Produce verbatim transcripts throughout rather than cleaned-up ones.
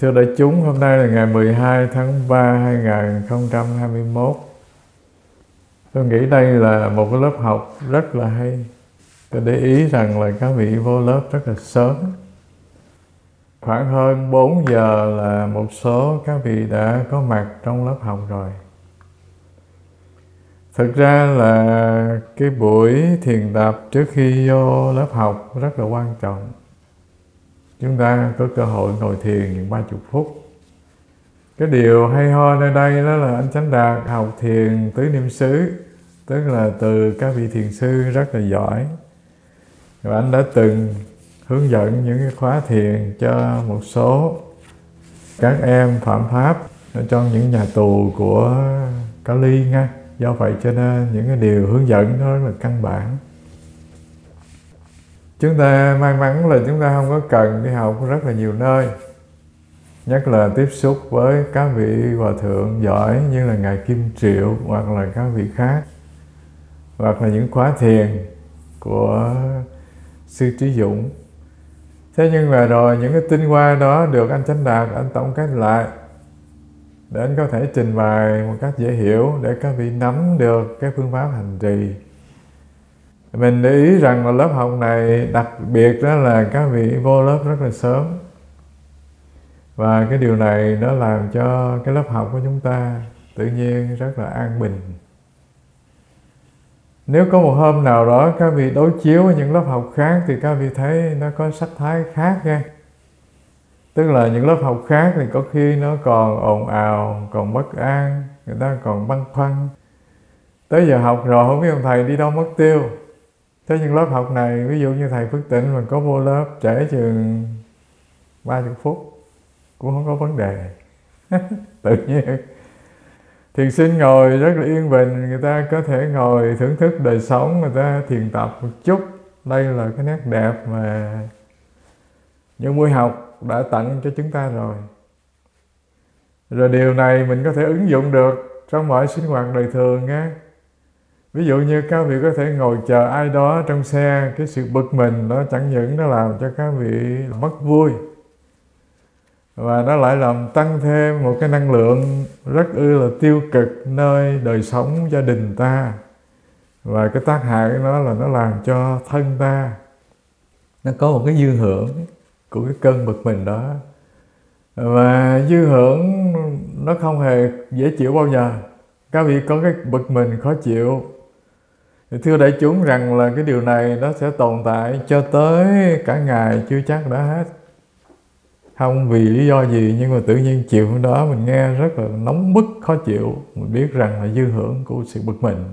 Thưa đại chúng, hôm nay là ngày mười hai tháng ba hai nghìn không trăm hai mươi mốt. Tôi nghĩ đây là một cái lớp học rất là hay. Tôi để ý rằng là các vị vô lớp rất là sớm. Khoảng hơn bốn giờ là một số các vị đã có mặt trong lớp học rồi. Thực ra là cái buổi thiền tập trước khi vô lớp học rất là quan trọng. Chúng ta có cơ hội ngồi thiền những ba mươi phút. Cái điều hay ho nơi đây đó là anh Chánh Đạt học thiền tứ niệm xứ, tức là từ các vị thiền sư rất là giỏi. Và anh đã từng hướng dẫn những cái khóa thiền cho một số các em phạm pháp ở trong những nhà tù của Cali nha. Do vậy cho nên những cái điều hướng dẫn nó rất là căn bản. Chúng ta may mắn là chúng ta không có cần đi học rất là nhiều nơi. Nhất là tiếp xúc với các vị hòa thượng giỏi như là Ngài Kim Triệu hoặc là các vị khác. Hoặc là những khóa thiền của Sư Trí Dũng. Thế nhưng mà rồi những cái tinh hoa đó được anh Chánh Đạt, anh tổng kết lại để anh có thể trình bày một cách dễ hiểu để các vị nắm được cái phương pháp hành trì. Mình để ý rằng là lớp học này đặc biệt đó là các vị vô lớp rất là sớm. Và cái điều này nó làm cho cái lớp học của chúng ta tự nhiên rất là an bình. Nếu có một hôm nào đó các vị đối chiếu với những lớp học khác thì các vị thấy nó có sắc thái khác nha. Tức là những lớp học khác thì có khi nó còn ồn ào, còn bất an, người ta còn băn khoăn. Tới giờ học rồi không biết ông thầy đi đâu mất tiêu. Thế nhưng lớp học này, ví dụ như thầy Phước Tịnh mà có vô lớp trễ chừng ba mươi phút cũng không có vấn đề. Tự nhiên thiền sinh ngồi rất là yên bình, người ta có thể ngồi thưởng thức đời sống, người ta thiền tập một chút. Đây là cái nét đẹp mà những buổi học đã tặng cho chúng ta rồi. Rồi điều này mình có thể ứng dụng được trong mọi sinh hoạt đời thường nha. Ví dụ như các vị có thể ngồi chờ ai đó trong xe, cái sự bực mình đó chẳng những nó làm cho các vị mất vui, và nó lại làm tăng thêm một cái năng lượng rất ư là tiêu cực nơi đời sống gia đình ta. Và cái tác hại của nó là nó làm cho thân ta nó có một cái dư hưởng của cái cơn bực mình đó. Và dư hưởng nó không hề dễ chịu bao giờ. Các vị có cái bực mình khó chịu. Thì thưa đại chúng rằng là cái điều này nó sẽ tồn tại cho tới cả ngày chưa chắc đã hết. Không vì lý do gì nhưng mà tự nhiên chiều hôm đó mình nghe rất là nóng bức, khó chịu. Mình biết rằng là dư hưởng của sự bực mình.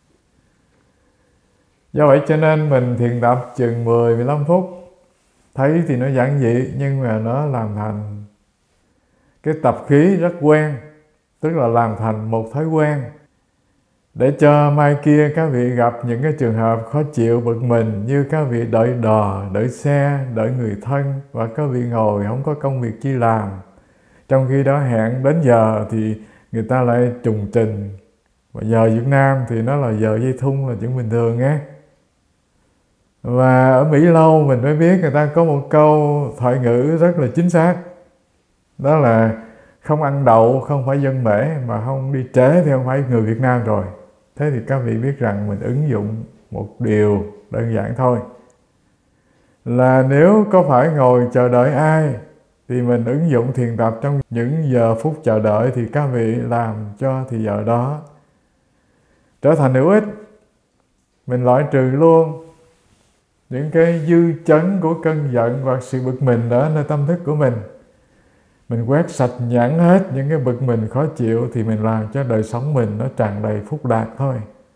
Do vậy cho nên mình thiền tập chừng mười đến mười lăm phút. Thấy thì nó giản dị nhưng mà nó làm thành cái tập khí rất quen. Tức là làm thành một thói quen. Để cho mai kia các vị gặp những cái trường hợp khó chịu bực mình, như các vị đợi đò, đợi xe, đợi người thân, và các vị ngồi không có công việc chi làm. Trong khi đó hẹn đến giờ thì người ta lại trùng trình. Và giờ Việt Nam thì nó là giờ dây thun là chuyện bình thường nghe. Và ở Mỹ Lâu mình mới biết người ta có một câu thoại ngữ rất là chính xác. Đó là không ăn đậu không phải dân mễ, mà không đi trễ thì không phải người Việt Nam rồi. Thế thì các vị biết rằng mình ứng dụng một điều đơn giản thôi. Là nếu có phải ngồi chờ đợi ai thì mình ứng dụng thiền tập trong những giờ phút chờ đợi thì các vị làm cho thì giờ đó trở thành hữu ích. Mình loại trừ luôn những cái dư chấn của cơn giận và sự bực mình đó nơi tâm thức của mình. Mình quét sạch nhãn hết những cái bực mình khó chịu thì mình làm cho đời sống mình nó tràn đầy phúc đạt thôi.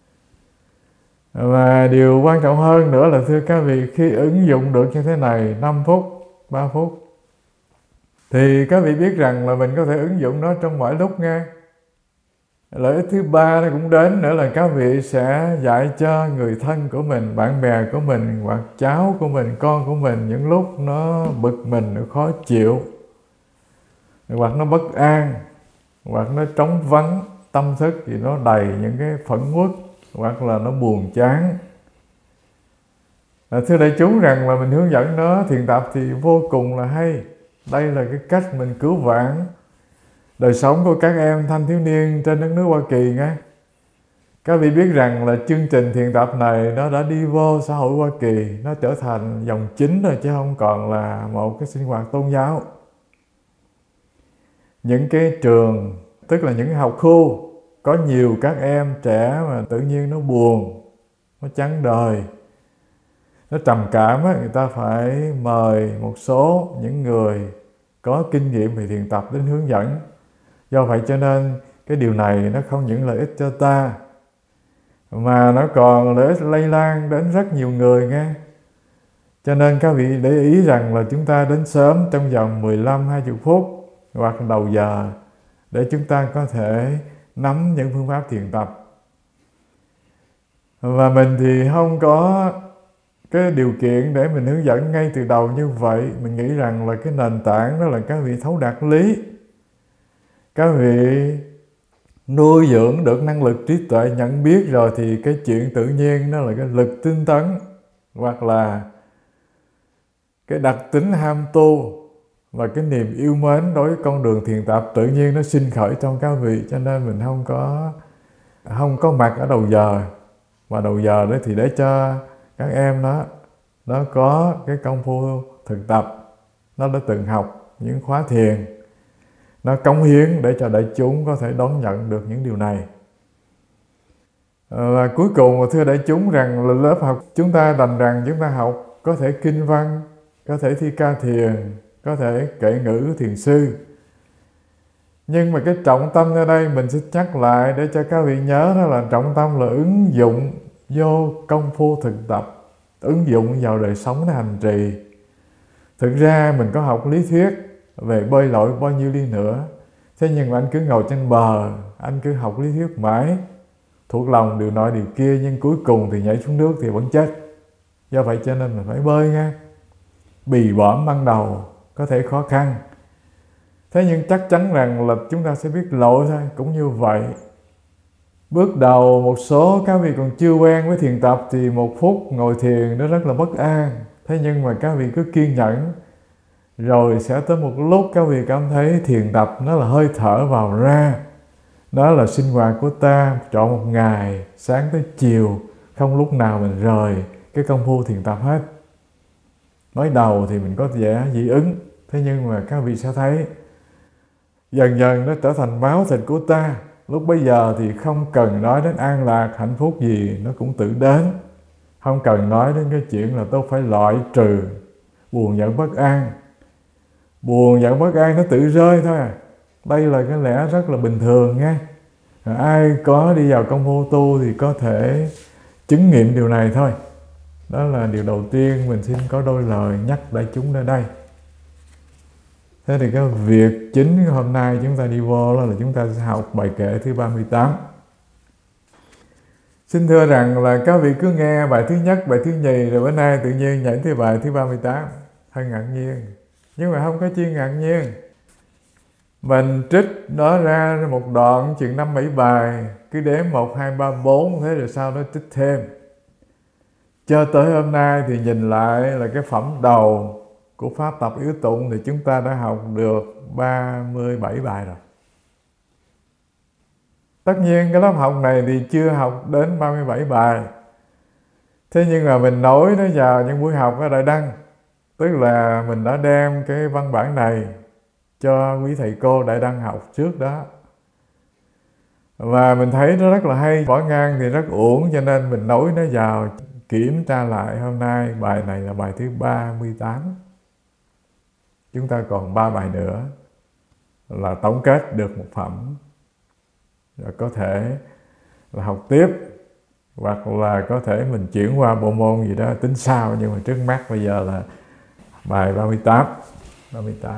Và điều quan trọng hơn nữa là thưa các vị, khi ứng dụng được như thế này năm phút, ba phút thì các vị biết rằng là mình có thể ứng dụng nó trong mọi lúc nghe. Lợi ích thứ ba nó cũng đến nữa là các vị sẽ dạy cho người thân của mình, bạn bè của mình, hoặc cháu của mình, con của mình những lúc nó bực mình, nó khó chịu, hoặc nó bất an, hoặc nó trống vắng tâm thức thì nó đầy những cái phẫn uất, hoặc là nó buồn chán. À, thưa đại chúng rằng là mình hướng dẫn nó thiền tập thì vô cùng là hay. Đây là cái cách mình cứu vãn đời sống của các em thanh thiếu niên trên đất nước Hoa Kỳ nghe. Các vị biết rằng là chương trình thiền tập này nó đã đi vô xã hội Hoa Kỳ, nó trở thành dòng chính rồi chứ không còn là một cái sinh hoạt tôn giáo. Những cái trường, tức là những học khu có nhiều các em trẻ mà tự nhiên nó buồn, nó chán đời, nó trầm cảm á, người ta phải mời một số những người có kinh nghiệm về thiền tập đến hướng dẫn. Do vậy cho nên cái điều này nó không những lợi ích cho ta mà nó còn lợi ích lây lan đến rất nhiều người nghe. Cho nên các vị để ý rằng là chúng ta đến sớm trong vòng mười lăm đến hai mươi phút hoặc đầu giờ để chúng ta có thể nắm những phương pháp thiền tập. Và mình thì không có cái điều kiện để mình hướng dẫn ngay từ đầu như vậy. Mình nghĩ rằng là cái nền tảng đó là các vị thấu đạt lý, các vị nuôi dưỡng được năng lực trí tuệ nhận biết rồi thì cái chuyện tự nhiên đó là cái lực tinh tấn hoặc là cái đặc tính ham tu và cái niềm yêu mến đối với con đường thiền tập tự nhiên nó sinh khởi trong các vị. Cho nên mình không có không có mặt ở đầu giờ, mà đầu giờ đó thì để cho các em nó nó có cái công phu thực tập, nó đã từng học những khóa thiền, nó cống hiến để cho đại chúng có thể đón nhận được những điều này. Và cuối cùng thưa đại chúng rằng là lớp học chúng ta đành rằng chúng ta học có thể kinh văn, có thể thi ca thiền, có thể kệ ngữ thiền sư. Nhưng mà cái trọng tâm ở đây mình sẽ nhắc lại để cho các vị nhớ, đó là trọng tâm là ứng dụng vô công phu thực tập, ứng dụng vào đời sống để hành trì. Thực ra mình có học lý thuyết về bơi lội bao nhiêu đi nữa, thế nhưng mà anh cứ ngồi trên bờ, anh cứ học lý thuyết mãi, thuộc lòng điều nọ điều kia, nhưng cuối cùng thì nhảy xuống nước thì vẫn chết. Do vậy cho nên mình phải bơi nha. Bì bõm ban đầu có thể khó khăn, thế nhưng chắc chắn rằng là chúng ta sẽ biết lội thôi. Cũng như vậy, bước đầu một số các vị còn chưa quen với thiền tập thì một phút ngồi thiền nó rất là bất an. Thế nhưng mà các vị cứ kiên nhẫn, rồi sẽ tới một lúc các vị cảm thấy thiền tập nó là hơi thở vào ra, đó là sinh hoạt của ta trọn một ngày, sáng tới chiều, không lúc nào mình rời cái công phu thiền tập hết. Mới đầu thì mình có vẻ dị ứng, thế nhưng mà các vị sẽ thấy dần dần nó trở thành máu thịt của ta. Lúc bây giờ thì không cần nói đến an lạc, hạnh phúc gì, nó cũng tự đến. Không cần nói đến cái chuyện là tôi phải loại trừ buồn giận bất an. Buồn giận bất an nó tự rơi thôi à. Đây là cái lẽ rất là bình thường nha. Ai có đi vào công phu tu thì có thể chứng nghiệm điều này thôi. Đó là điều đầu tiên mình xin có đôi lời nhắc đại chúng ở đây. Thế thì cái việc chính hôm nay chúng ta đi vô đó là chúng ta sẽ học bài kệ thứ ba mươi tám. Xin thưa rằng là các vị cứ nghe bài thứ nhất, bài thứ nhì, rồi bữa nay tự nhiên nhảy tới bài thứ ba mươi tám. Hơi ngạc nhiên, nhưng mà không có chi ngạc nhiên. Mình trích đó ra một đoạn chừng năm bảy bài, cứ đếm một, hai, ba, bốn, thế rồi sau đó trích thêm. Cho tới hôm nay thì nhìn lại là cái phẩm đầu của pháp tập yếu tụng thì chúng ta đã học được ba mươi bảy bài rồi. Tất nhiên cái lớp học này thì chưa học đến ba mươi bảy bài. Thế nhưng mà mình nối nó vào những buổi học ở Đại Đăng. Tức là mình đã đem cái văn bản này cho quý thầy cô Đại Đăng học trước đó. Và mình thấy nó rất là hay, bỏ ngang thì rất uổng, cho nên mình nối nó vào kiểm tra lại. Hôm nay bài này là bài thứ ba mươi tám. Chúng ta còn ba bài nữa là tổng kết được một phẩm. Rồi có thể là học tiếp, hoặc là có thể mình chuyển qua bộ môn gì đó tính sau. Nhưng mà trước mắt bây giờ là bài ba mươi tám. ba mươi tám.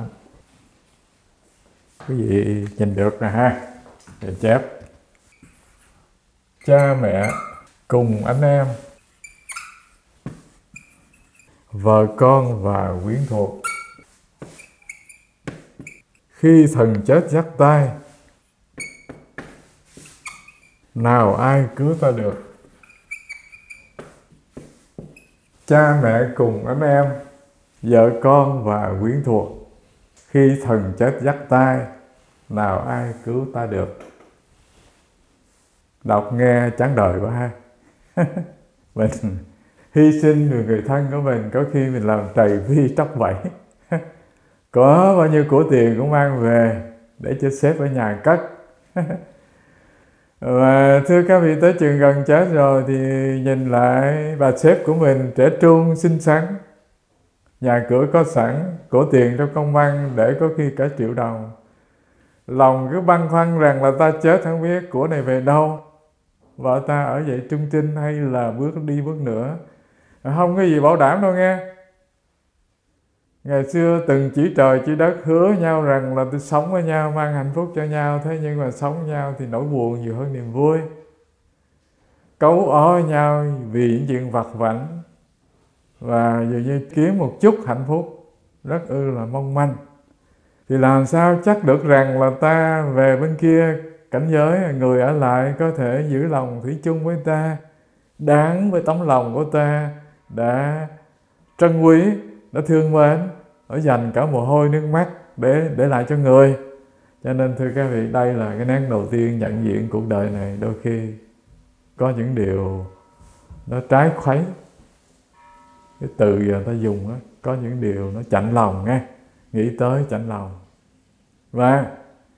Quý vị nhìn được nè ha. Để chép. Cha mẹ cùng anh em, vợ con và quyến thuộc, khi thần chết dắt tay, nào ai cứu ta được. Cha mẹ cùng anh em, vợ con và quyến thuộc, khi thần chết dắt tay, nào ai cứu ta được. Đọc nghe chán đời quá ha. Mình hy sinh người người thân của mình, có khi mình làm trầy vi tróc vẩy. Có bao nhiêu của tiền cũng mang về để cho sếp ở nhà cất. Và thưa các vị, tới chừng gần chết rồi thì nhìn lại bà sếp của mình trẻ trung xinh xắn, nhà cửa có sẵn, của tiền trong công văn để có khi cả triệu đồng. Lòng cứ băn khoăn rằng là ta chết không biết của này về đâu, vợ ta ở vậy trung trinh hay là bước đi bước nữa. Không có gì bảo đảm đâu nghe. Ngày xưa từng chỉ trời chỉ đất hứa nhau rằng là tôi sống với nhau mang hạnh phúc cho nhau. Thế nhưng mà sống với nhau thì nỗi buồn nhiều hơn niềm vui. Cấu ó nhau vì những chuyện vặt vãnh, và dường như kiếm một chút hạnh phúc rất ư là mong manh. Thì làm sao chắc được rằng là ta về bên kia cảnh giới, người ở lại có thể giữ lòng thủy chung với ta, đáng với tấm lòng của ta đã trân quý, đã thương mến, đã dành cả mồ hôi nước mắt để để lại cho người. Cho nên thưa các vị, đây là cái nén đầu tiên nhận diện cuộc đời này đôi khi có những điều nó trái khuấy. Cái từ giờ ta dùng đó, có những điều nó chạnh lòng nghe, nghĩ tới chạnh lòng. Và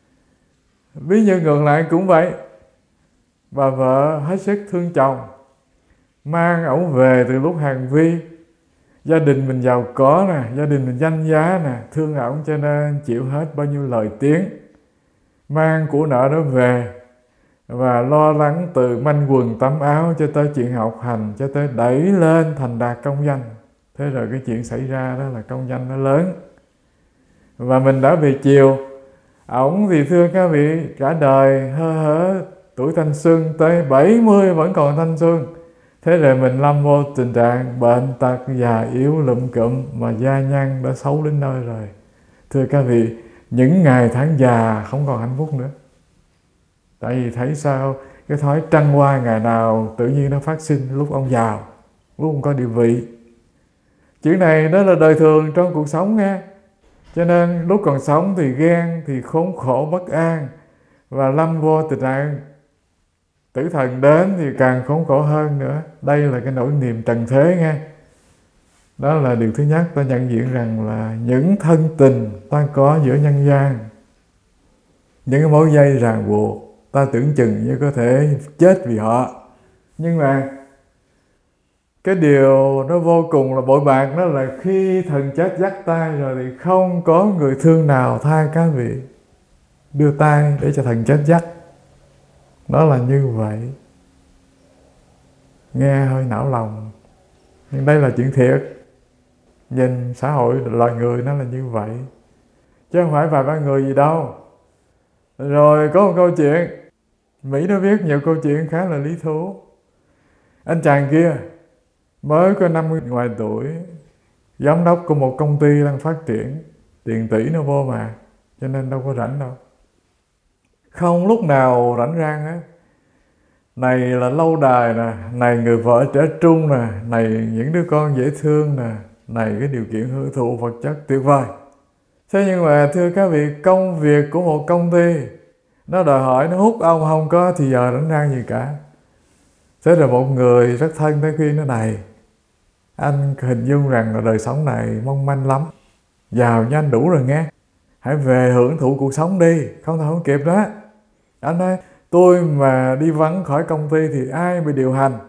ví như ngược lại cũng vậy, bà vợ hết sức thương chồng, mang ổng về từ lúc hàng vi, gia đình mình giàu có nè, gia đình mình danh giá nè, thương ổng cho nên chịu hết bao nhiêu lời tiếng, mang của nợ đó về và lo lắng từ manh quần tắm áo cho tới chuyện học hành, cho tới đẩy lên thành đạt công danh. Thế rồi cái chuyện xảy ra đó là công danh nó lớn, và mình đã về chiều. Ổng thì thưa các vị, cả đời hơ hớ tuổi thanh xuân tới bảy mươi vẫn còn thanh xuân. Thế rồi mình lâm vô tình trạng bệnh tật, già yếu lụm cụm, mà da nhăn đã xấu đến nơi rồi. Thưa các vị, những ngày tháng già không còn hạnh phúc nữa. Tại vì thấy sao cái thói trăng hoa ngày nào tự nhiên nó phát sinh lúc ông giàu, lúc ông có địa vị. Chuyện này đó là đời thường trong cuộc sống nghe. Cho nên lúc còn sống thì ghen, thì khốn khổ bất an, và lâm vô tình trạng tử thần đến thì càng khốn khổ hơn nữa. Đây là cái nỗi niềm trần thế nghe. Đó là điều thứ nhất, ta nhận diện rằng là những thân tình ta có giữa nhân gian, những cái mối dây ràng buộc, ta tưởng chừng như có thể chết vì họ. Nhưng mà cái điều nó vô cùng là bội bạc, đó là khi thần chết dắt tay rồi thì không có người thương nào thay các vị đưa tay để cho thần chết dắt. Nó là như vậy. Nghe hơi não lòng, nhưng đây là chuyện thiệt. Nhìn xã hội loài người nó là như vậy, chứ không phải vài ba người gì đâu. Rồi có một câu chuyện, Mỹ nó viết nhiều câu chuyện khá là lý thú. Anh chàng kia mới có năm mươi ngoài tuổi, giám đốc của một công ty đang phát triển, tiền tỷ nó vô mà, cho nên đâu có rảnh đâu. Không lúc nào rảnh rang á. Này là lâu đài nè, này người vợ trẻ trung nè, này những đứa con dễ thương nè, này cái điều kiện hưởng thụ vật chất tuyệt vời. Thế nhưng mà thưa các vị, công việc của một công ty nó đòi hỏi nó hút ông không có thì giờ rảnh rang gì cả. Thế rồi một người rất thân tới khuyên nó này, anh hình dung rằng là đời sống này mong manh lắm, giàu như anh đủ rồi nghe, hãy về hưởng thụ cuộc sống đi, không thôi không kịp đó. Anh nói tôi mà đi vắng khỏi công ty thì ai bị điều hành,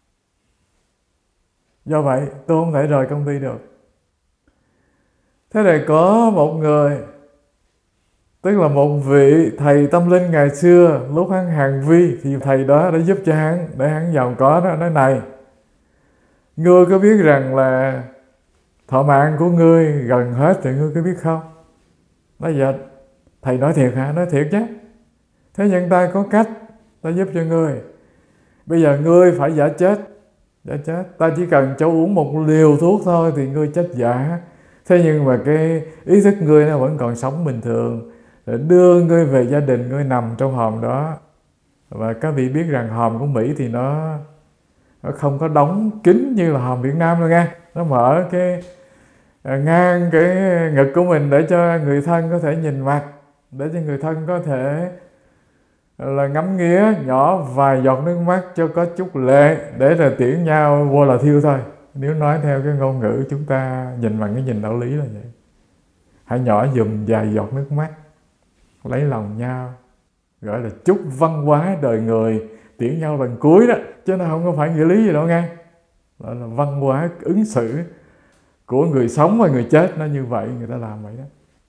do vậy tôi không thể rời công ty được. Thế rồi có một người, tức là một vị thầy tâm linh ngày xưa, lúc hắn hàng vi thì thầy đó đã giúp cho hắn, để hắn giàu có đó. Nói này, ngươi có biết rằng là thọ mạng của ngươi gần hết thì ngươi có biết không? Nói dạ, thầy nói thiệt hả? Nói thiệt chứ. Thế nhưng ta có cách, ta giúp cho ngươi. Bây giờ ngươi phải giả chết, giả chết. Ta chỉ cần cho uống một liều thuốc thôi thì ngươi chết giả. Thế nhưng mà cái ý thức ngươi nó vẫn còn sống bình thường, để đưa ngươi về gia đình, ngươi nằm trong hòm đó. Và các vị biết rằng hòm của Mỹ thì nó, nó không có đóng kín như là hòm Việt Nam đâu nghe. Nó mở cái à, ngang cái ngực của mình để cho người thân có thể nhìn mặt, để cho người thân có thể là ngắm nghía, nhỏ vài giọt nước mắt cho có chút lệ để là tiễn nhau vô là thiêu thôi. Nếu nói theo cái ngôn ngữ chúng ta nhìn bằng cái nhìn đạo lý là vậy. Hãy nhỏ dùm vài giọt nước mắt lấy lòng nhau, gọi là chúc văn hóa đời người, tiễn nhau lần cuối đó, chứ nó không có phải nghĩa lý gì đâu nghe. Đó là văn hóa ứng xử của người sống và người chết, nó như vậy, người ta làm vậy đó.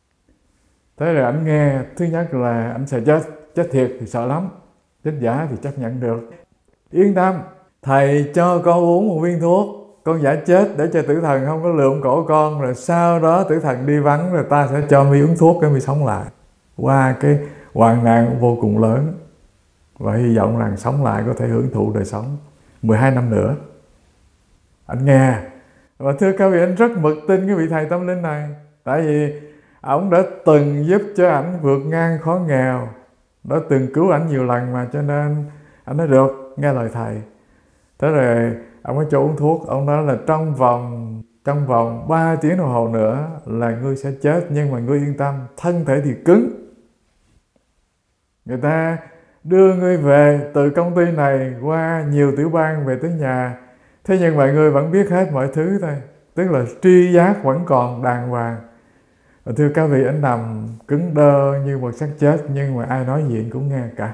Thế rồi ảnh nghe, thứ nhất là ảnh sợ chết, chết thiệt thì sợ lắm, chết giả thì chấp nhận được. Yên tâm, thầy cho con uống một viên thuốc, con giả chết để cho tử thần không có lượm cổ con, rồi sau đó tử thần đi vắng rồi ta sẽ cho mi uống thuốc cái mi sống lại. Qua cái hoạn nạn vô cùng lớn, và hy vọng rằng sống lại có thể hưởng thụ đời sống mười hai năm nữa. Anh nghe, và thưa các vị, anh rất mực tin cái vị thầy tâm linh này, tại vì ông đã từng giúp cho ảnh vượt ngang khó nghèo, đã từng cứu ảnh nhiều lần mà, cho nên anh nói được, nghe lời thầy. Thế rồi ông mới cho uống thuốc, ông nói là trong vòng trong vòng ba tiếng đồng hồ nữa là ngươi sẽ chết, nhưng mà ngươi yên tâm, thân thể thì cứng. Người ta đưa ngươi về từ công ty này qua nhiều tiểu bang về tới nhà, thế nhưng mà ngươi vẫn biết hết mọi thứ thôi, tức là tri giác vẫn còn đàng hoàng. Và thưa các vị, anh nằm cứng đơ như một xác chết, nhưng mà ai nói gì anh cũng nghe cả.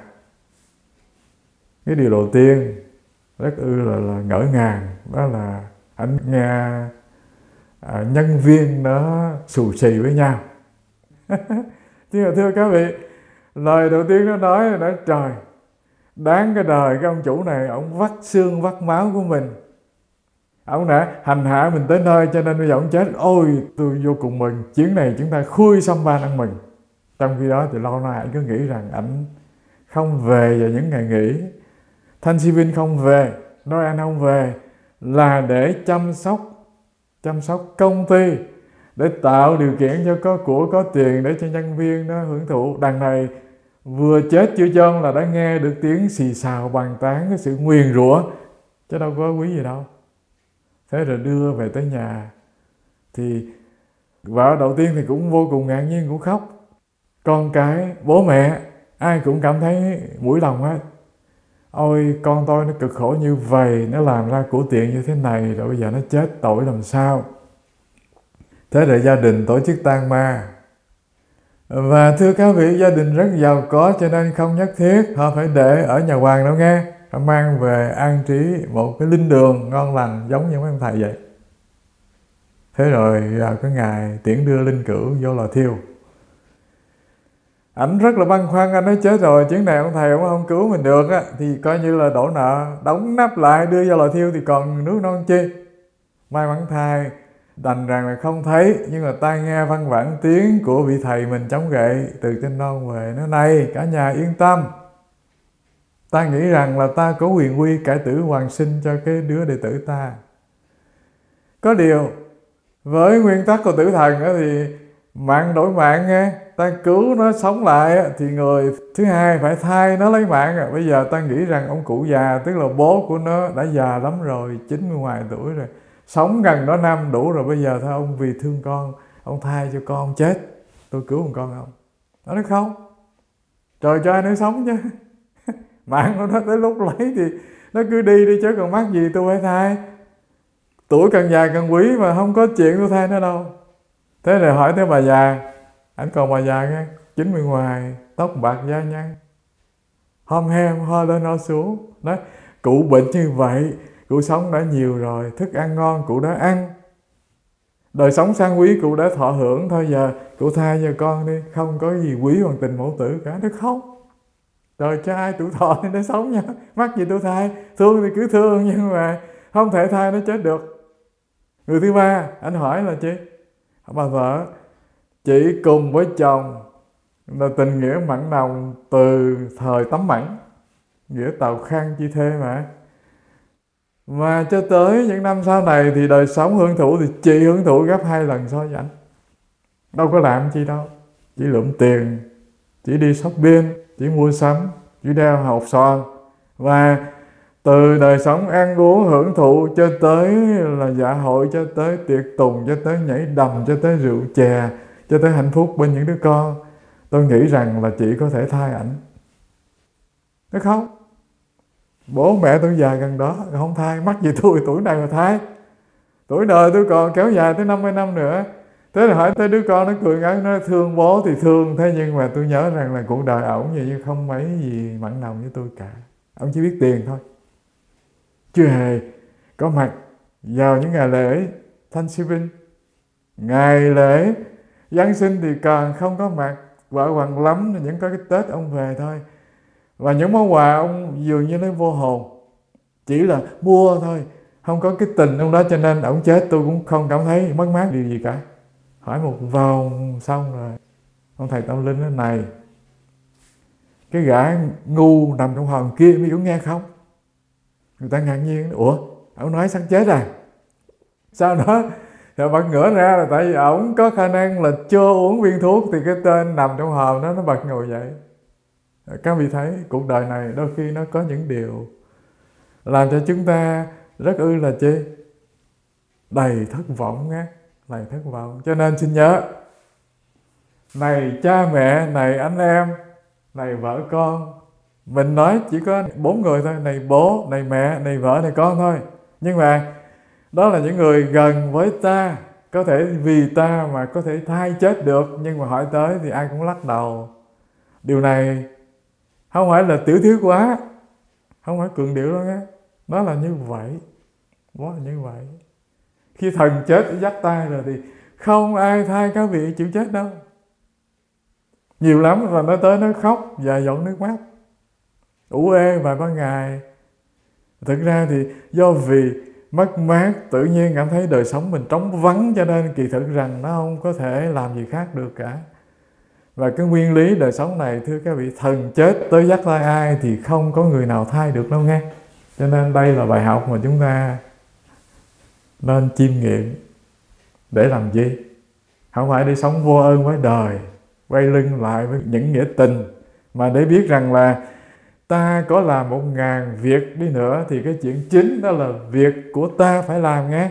Cái điều đầu tiên rất ư là, là ngỡ ngàng, đó là anh nghe à, nhân viên nó xù xì với nhau. Nhưng mà thưa các vị, lời đầu tiên nó nói là nói trời, đáng cái đời cái ông chủ này, ông vắt xương vắt máu của mình, ông đã hành hạ mình tới nơi cho nên bây giờ ông chết. Ôi tôi vô cùng mừng, chuyến này chúng ta khui xong ban ăn mừng. Trong khi đó thì lâu nay anh cứ nghĩ rằng ảnh không về vào những ngày nghỉ, Thanksgiving không về, Noel không về, là để chăm sóc chăm sóc công ty, để tạo điều kiện cho có của có tiền để cho nhân viên nó hưởng thụ. Đằng này vừa chết chưa chân là đã nghe được tiếng xì xào bàn tán, cái sự nguyền rủa, chứ đâu có quý gì đâu. Thế rồi đưa về tới nhà thì vợ đầu tiên thì cũng vô cùng ngạc nhiên, cũng khóc. Con cái, bố mẹ, ai cũng cảm thấy mũi lòng hết. Ôi con tôi nó cực khổ như vậy, nó làm ra của tiền như thế này, rồi bây giờ nó chết tội làm sao. Thế rồi gia đình tổ chức tang ma. Và thưa các vị, gia đình rất giàu có cho nên không nhất thiết họ phải để ở nhà hoàng đâu nghe. Họ mang về an trí một cái linh đường ngon lành giống như mấy ông thầy vậy. Thế rồi cái ngày tiễn đưa linh cữu vô lò thiêu, ảnh rất là băn khoăn. Anh nói chết rồi, chuyến này ông thầy ông không cứu mình được á, thì coi như là đổ nợ, đóng nắp lại đưa vô lò thiêu thì còn nước non chi. May mắn thay đành rằng là không thấy, nhưng mà ta nghe văn vẳng tiếng của vị thầy mình chống gậy từ trên non về. Nó này, cả nhà yên tâm, ta nghĩ rằng là ta có quyền quy cải tử hoàn sinh cho cái đứa đệ tử ta. Có điều với nguyên tắc của tử thần đó thì mạng đổi mạng nghe, ta cứu nó sống lại thì người thứ hai phải thay nó lấy mạng. Bây giờ ta nghĩ rằng ông cụ già, tức là bố của nó đã già lắm rồi, chín mươi ngoài tuổi rồi, sống gần đó năm đủ rồi, bây giờ thôi ông vì thương con, ông thay cho con chết, tôi cứu một con không? Nó nói không, trời cho ai nói sống chứ. Mạng của nó tới lúc lấy thì nó cứ đi đi chứ còn mắc gì tôi phải thay. Tuổi càng già càng quý mà, không có chuyện tôi thay nó đâu. Thế rồi hỏi tới bà già, ảnh còn bà già nghe, chín mươi ngoài, tóc bạc da nhăn, hôm hem ho lên ho xuống. Nói cụ bệnh như vậy, cụ sống đã nhiều rồi, thức ăn ngon cụ đã ăn, đời sống sang quý cụ đã thọ hưởng, thôi giờ cụ tha cho con đi, không có gì quý bằng tình mẫu tử cả. Nó không, trời cho ai tuổi thọ nên nó sống nha, mắc gì tôi thay, thương thì cứ thương, nhưng mà không thể thay nó chết được. Người thứ ba, anh hỏi là chi? Bà vợ, chị cùng với chồng là tình nghĩa mặn nồng từ thời tắm mặn, nghĩa tàu khăn chi thê mà. Mà cho tới những năm sau này thì đời sống hưởng thụ thì chị hưởng thụ gấp hai lần so với anh. Đâu có làm chi đâu, chỉ lượm tiền, chỉ đi shopping, chỉ mua sắm, chỉ đeo hộp son. Và từ đời sống ăn uống hưởng thụ cho tới là dạ hội, cho tới tiệc tùng, cho tới nhảy đầm, cho tới rượu chè, cho tới hạnh phúc bên những đứa con, tôi nghĩ rằng là chị có thể thay ảnh. Nó không. Bố mẹ tôi già gần đó, không thay, mắc gì tôi tuổi này mà thay. Tuổi đời tôi còn kéo dài tới năm mươi năm nữa. Thế là hỏi tới đứa con, nó cười ngắn, nó thương bố thì thương. Thế nhưng mà tôi nhớ rằng là cuộc đời ổng vậy như không mấy gì mặn nồng với tôi cả. Ông chỉ biết tiền thôi, chưa hề có mặt vào những ngày lễ Thanksgiving, ngày lễ Giáng sinh thì còn không có mặt. Vợ hoàng lắm là những có cái Tết ông về thôi. Và những món quà ông dường như nó vô hồn, chỉ là mua thôi, không có cái tình ông đó, cho nên ông chết tôi cũng không cảm thấy mất mát điều gì cả. Hỏi một vòng xong rồi ông thầy tâm linh nói này, cái gã ngu nằm trong hòm kia mới có nghe không? Người ta ngạc nhiên, ủa ông nói sắp chết à? Sau đó thì bật ngửa ra là tại vì ổng có khả năng là chưa uống viên thuốc thì cái tên nằm trong hòm đó nó bật ngồi dậy. Các vị thấy cuộc đời này đôi khi nó có những điều làm cho chúng ta rất ư là chi? Đầy thất vọng nghe, đầy thất vọng. Cho nên xin nhớ, này cha mẹ, này anh em, này vợ con, mình nói chỉ có bốn người thôi, này bố, này mẹ, này vợ, này con thôi. Nhưng mà đó là những người gần với ta, có thể vì ta mà có thể thay chết được. Nhưng mà hỏi tới thì ai cũng lắc đầu. Điều này không phải là tiểu thiếu quá, không phải cường điệu đâu nghe. Nó là như vậy, nó là như vậy. Khi thần chết dắt tay rồi thì không ai thay các vị chịu chết đâu. Nhiều lắm rồi nó tới nó khóc và giọt nước mắt, ủ ê vài ba ngày. Thực ra thì do vì mất mát tự nhiên cảm thấy đời sống mình trống vắng, cho nên kỳ thực rằng nó không có thể làm gì khác được cả. Và cái nguyên lý đời sống này, thưa các vị, thần chết tới dắt tay ai thì không có người nào thay được đâu nghe. Cho nên đây là bài học mà chúng ta nên chiêm nghiệm. Để làm gì? Không phải để sống vô ơn với đời, quay lưng lại với những nghĩa tình, mà để biết rằng là ta có làm một ngàn việc đi nữa thì cái chuyện chính đó là việc của ta phải làm nghe.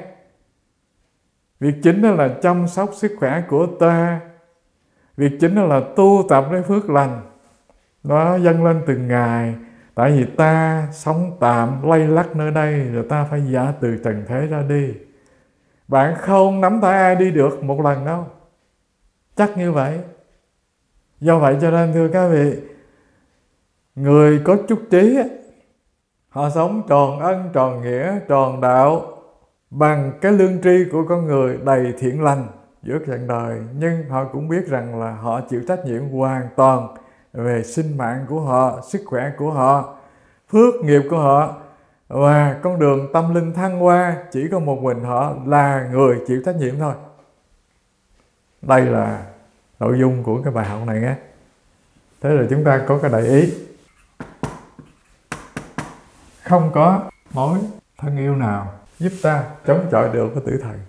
Việc chính đó là chăm sóc sức khỏe của ta. Việc chính đó là tu tập cái phước lành, nó dâng lên từng ngày. Tại vì ta sống tạm lay lắc nơi đây, rồi ta phải giả từ trần thế ra đi. Bạn không nắm tay ai đi được một lần đâu, chắc như vậy. Do vậy cho nên thưa các vị, người có chút trí, họ sống tròn ân, tròn nghĩa, tròn đạo, bằng cái lương tri của con người đầy thiện lành giữa trần đời. Nhưng họ cũng biết rằng là họ chịu trách nhiệm hoàn toàn về sinh mạng của họ, sức khỏe của họ, phước nghiệp của họ. Và con đường tâm linh thăng hoa chỉ có một mình họ là người chịu trách nhiệm thôi. Đây là nội dung của cái bài học này nhé. Thế rồi chúng ta có cái đại ý. Không có mối thân yêu nào giúp ta chống chọi được với tử thần.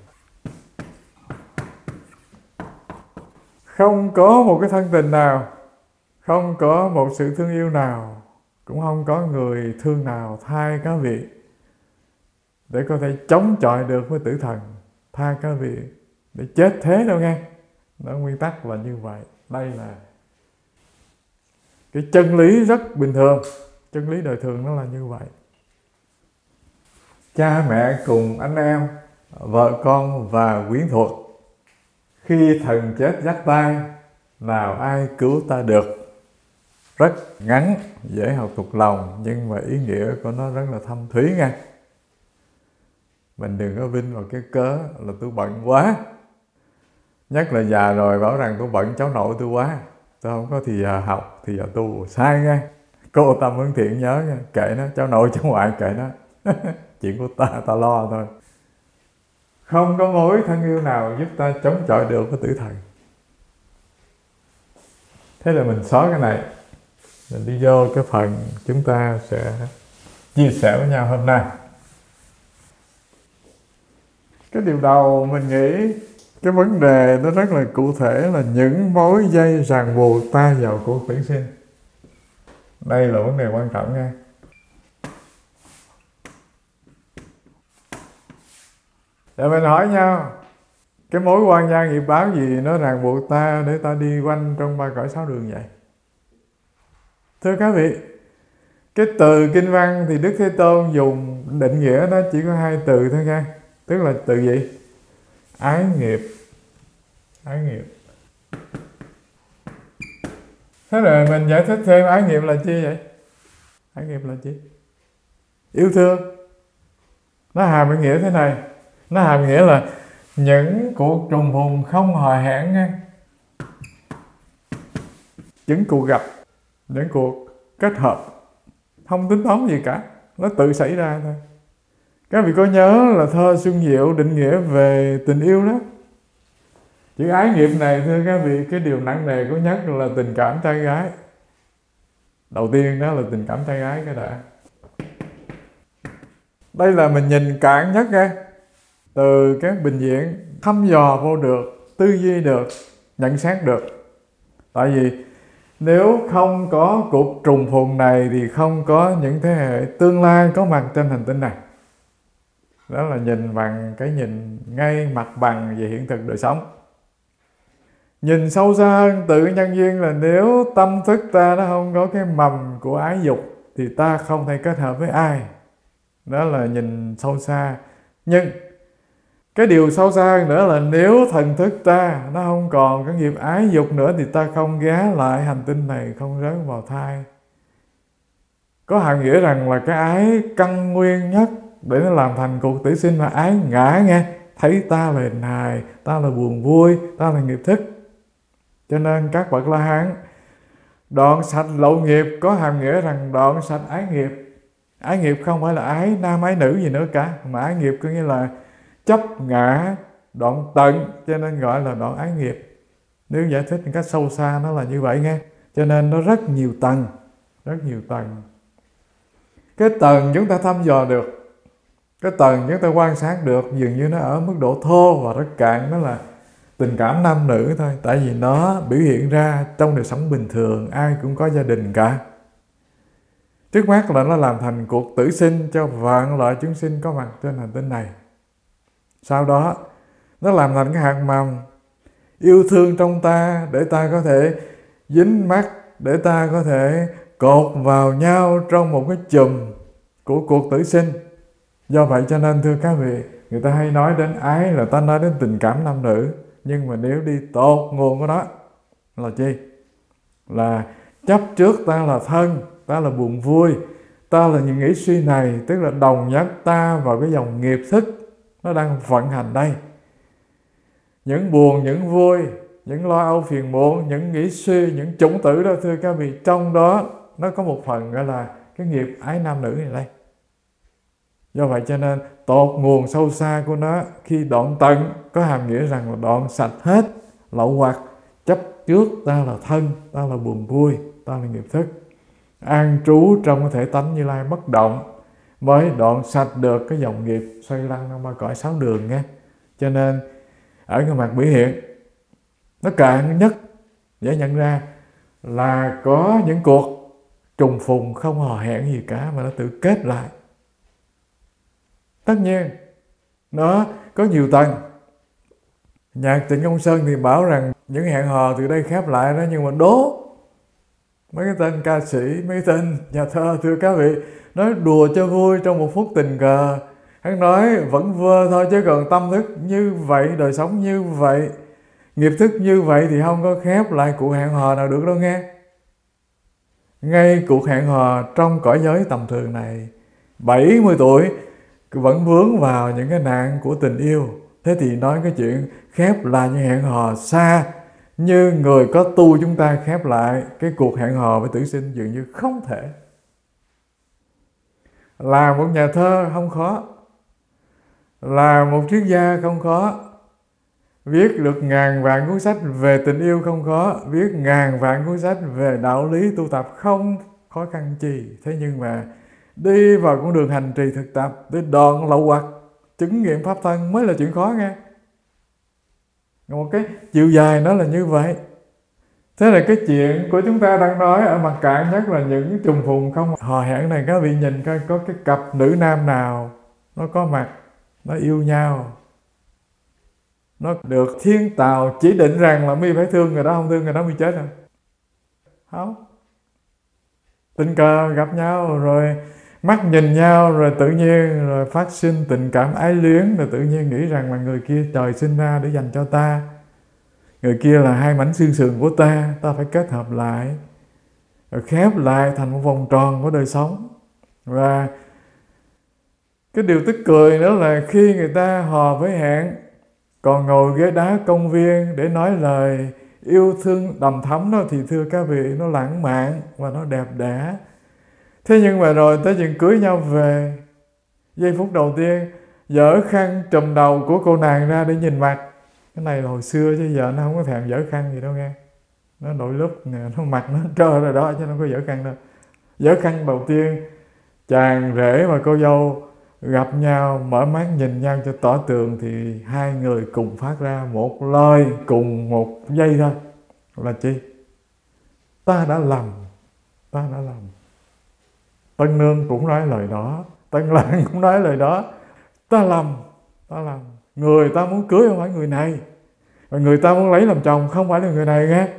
Không có một cái thân tình nào, không có một sự thương yêu nào, cũng không có người thương nào thay các vị để có thể chống chọi được với tử thần, thay các vị để chết thế đâu nghe. Nó nguyên tắc là như vậy. Đây là cái chân lý rất bình thường, chân lý đời thường nó là như vậy. Cha mẹ cùng anh em, vợ con và quyến thuộc, khi thần chết dắt tay, nào ai cứu ta được. Rất ngắn, dễ học thuộc lòng, nhưng mà ý nghĩa của nó rất là thâm thúy nha. Mình đừng có vin vào cái cớ là tôi bận quá. Nhất là già rồi bảo rằng tôi bận cháu nội tôi quá, tôi không có thì giờ học, thì giờ tu. Sai nha. Cô Tâm Hướng Thiện nhớ nha, kệ nó, cháu nội cháu ngoại kệ nó. Chuyện của ta, ta lo thôi. Không có mối thân yêu nào giúp ta chống chọi được với tử thần. Thế là mình xóa cái này, mình đi vô cái phần chúng ta sẽ chia sẻ với nhau hôm nay. Cái điều đầu mình nghĩ cái vấn đề nó rất là cụ thể là những mối dây ràng buộc ta vào cuộc tuyển sinh. Đây là vấn đề quan trọng nha. Để mình hỏi nhau, cái mối quan gia nghiệp báo gì nó ràng buộc ta để ta đi quanh trong ba cõi sáu đường vậy? Thưa các vị, cái từ kinh văn thì Đức Thế Tôn dùng định nghĩa nó chỉ có hai từ thôi nha. Tức là từ gì? Ái nghiệp. Ái nghiệp. Thế rồi mình giải thích thêm ái nghiệp là chi vậy? Ái nghiệp là chi? Yêu thương. Nó hàm ý nghĩa thế này. Nó hàm ý nghĩa là những cuộc trùng phùng không hò hẹn nha. Những cuộc gặp, những cuộc kết hợp không tính toán gì cả, nó tự xảy ra thôi. Các vị có nhớ là thơ Xuân Diệu định nghĩa về tình yêu đó. Chữ ái nghiệp này thưa các vị, cái điều nặng nề của nhất là tình cảm trai gái. Đầu tiên đó là tình cảm trai gái cái đã. Đây là mình nhìn cạn nhất nha. Từ các bệnh viện thăm dò vô được, tư duy được, nhận xét được. Tại vì nếu không có cuộc trùng phùng này thì không có những thế hệ tương lai có mặt trên hành tinh này. Đó là nhìn bằng cái nhìn ngay mặt bằng về hiện thực đời sống. Nhìn sâu xa hơn tự nhân duyên là nếu tâm thức ta nó không có cái mầm của ái dục thì ta không thể kết hợp với ai. Đó là nhìn sâu xa. Nhưng cái điều sâu xa hơn nữa là nếu thần thức ta nó không còn cái nghiệp ái dục nữa thì ta không ghé lại hành tinh này, không rớt vào thai. Có hàm nghĩa rằng là cái ái căn nguyên nhất để nó làm thành cuộc tử sinh là ái ngã nghe. Thấy ta là hình hài, ta là buồn vui, ta là nghiệp thức. Cho nên các bậc La Hán đoạn sạch lậu nghiệp có hàm nghĩa rằng đoạn sạch ái nghiệp. Ái nghiệp không phải là ái nam ái nữ gì nữa cả, mà ái nghiệp có nghĩa là chấp ngã, đoạn tận, cho nên gọi là đoạn ái nghiệp. Nếu giải thích một cách sâu xa nó là như vậy nghe. Cho nên nó rất nhiều tầng, rất nhiều tầng. Cái tầng chúng ta thăm dò được, cái tầng chúng ta quan sát được dường như nó ở mức độ thô và rất cạn, đó là tình cảm nam nữ thôi. Tại vì nó biểu hiện ra trong đời sống bình thường, ai cũng có gia đình cả. Trước mắt là nó làm thành cuộc tử sinh cho vạn loại chúng sinh có mặt trên hành tinh này. Sau đó nó làm thành cái hạt mầm yêu thương trong ta để ta có thể dính mắt, để ta có thể cột vào nhau trong một cái chùm của cuộc tử sinh. Do vậy cho nên thưa các vị, người ta hay nói đến ái là ta nói đến tình cảm nam nữ. Nhưng mà nếu đi tột nguồn của nó là chi? Là chấp trước ta là thân, ta là buồn vui, ta là những nghĩ suy này, tức là đồng nhất ta vào cái dòng nghiệp thức nó đang vận hành đây. Những buồn, những vui, những lo âu phiền muộn, những nghĩ suy, những chủng tử đó thưa các vị, trong đó nó có một phần gọi là cái nghiệp ái nam nữ này đây. Do vậy cho nên tột nguồn sâu xa của nó khi đoạn tận có hàm nghĩa rằng là đoạn sạch hết lậu hoặc, chấp trước ta là thân, ta là buồn vui, ta là nghiệp thức, an trú trong cái thể tánh Như Lai bất động, mới đoạn sạch được cái dòng nghiệp xoay lăn trong ba cõi sáu đường nghe. Cho nên ở cái mặt biểu hiện nó cạn nhất dễ nhận ra là có những cuộc trùng phùng không hò hẹn gì cả mà nó tự kết lại. Tất nhiên nó có nhiều tầng. Nhạc Trịnh Công Sơn thì bảo rằng những hẹn hò từ đây khép lại đó, nhưng mà đố mấy cái tên ca sĩ, mấy tên nhà thơ thưa các vị, nói đùa cho vui trong một phút tình cờ. Hắn nói vẫn vơ thôi chứ còn tâm thức như vậy, đời sống như vậy, nghiệp thức như vậy thì không có khép lại cuộc hẹn hò nào được đâu nghe. Ngay cuộc hẹn hò trong cõi giới tầm thường này, bảy mươi tuổi vẫn vướng vào những cái nạn của tình yêu. Thế thì nói cái chuyện khép lại những hẹn hò xa như người có tu chúng ta khép lại cái cuộc hẹn hò với tử sinh dường như không thể. Là một nhà thơ không khó, là một triết gia không khó, viết được ngàn vạn cuốn sách về tình yêu không khó, viết ngàn vạn cuốn sách về đạo lý tu tập không khó khăn chi. Thế nhưng mà đi vào con đường hành trì thực tập để đoạn lậu hoặc, chứng nghiệm pháp thân mới là chuyện khó nghe. Một cái chiều dài nó là như vậy. Thế là cái chuyện của chúng ta đang nói ở mặt cạn nhất là những trùng phùng không hò hẹn này. Các vị nhìn coi có cái cặp nữ nam nào nó có mặt, nó yêu nhau, nó được thiên tào chỉ định rằng là mi phải thương người đó, không thương người đó mi chết rồi. Không. Tình cờ gặp nhau rồi mắt nhìn nhau rồi tự nhiên rồi phát sinh tình cảm ái luyến, rồi tự nhiên nghĩ rằng là người kia trời sinh ra để dành cho ta, người kia là hai mảnh xương sườn của ta, ta phải kết hợp lại rồi khép lại thành một vòng tròn của đời sống. Và cái điều tức cười nữa là khi người ta hò với hẹn, còn ngồi ghế đá công viên để nói lời yêu thương đầm thắm đó, thì thưa các vị, nó lãng mạn và nó đẹp đẽ. Thế nhưng mà rồi tới chừng cưới nhau về, giây phút đầu tiên dở khăn trùm đầu của cô nàng ra để nhìn mặt. Cái này là hồi xưa chứ giờ nó không có thèm dở khăn gì đâu nghe. Nó đội lúc nè, nó mặt nó trơ rồi đó chứ nó không có dở khăn đâu. Dở khăn đầu tiên, chàng rể và cô dâu gặp nhau, mở mắt nhìn nhau cho tỏ tường, thì hai người cùng phát ra một lời cùng một giây thôi, là chi? Ta đã lầm, ta đã lầm. Tân nương cũng nói lời đó, tân lang cũng nói lời đó. Ta lầm, ta lầm. Người ta muốn cưới không phải người này, và người ta muốn lấy làm chồng không phải là người này nghe.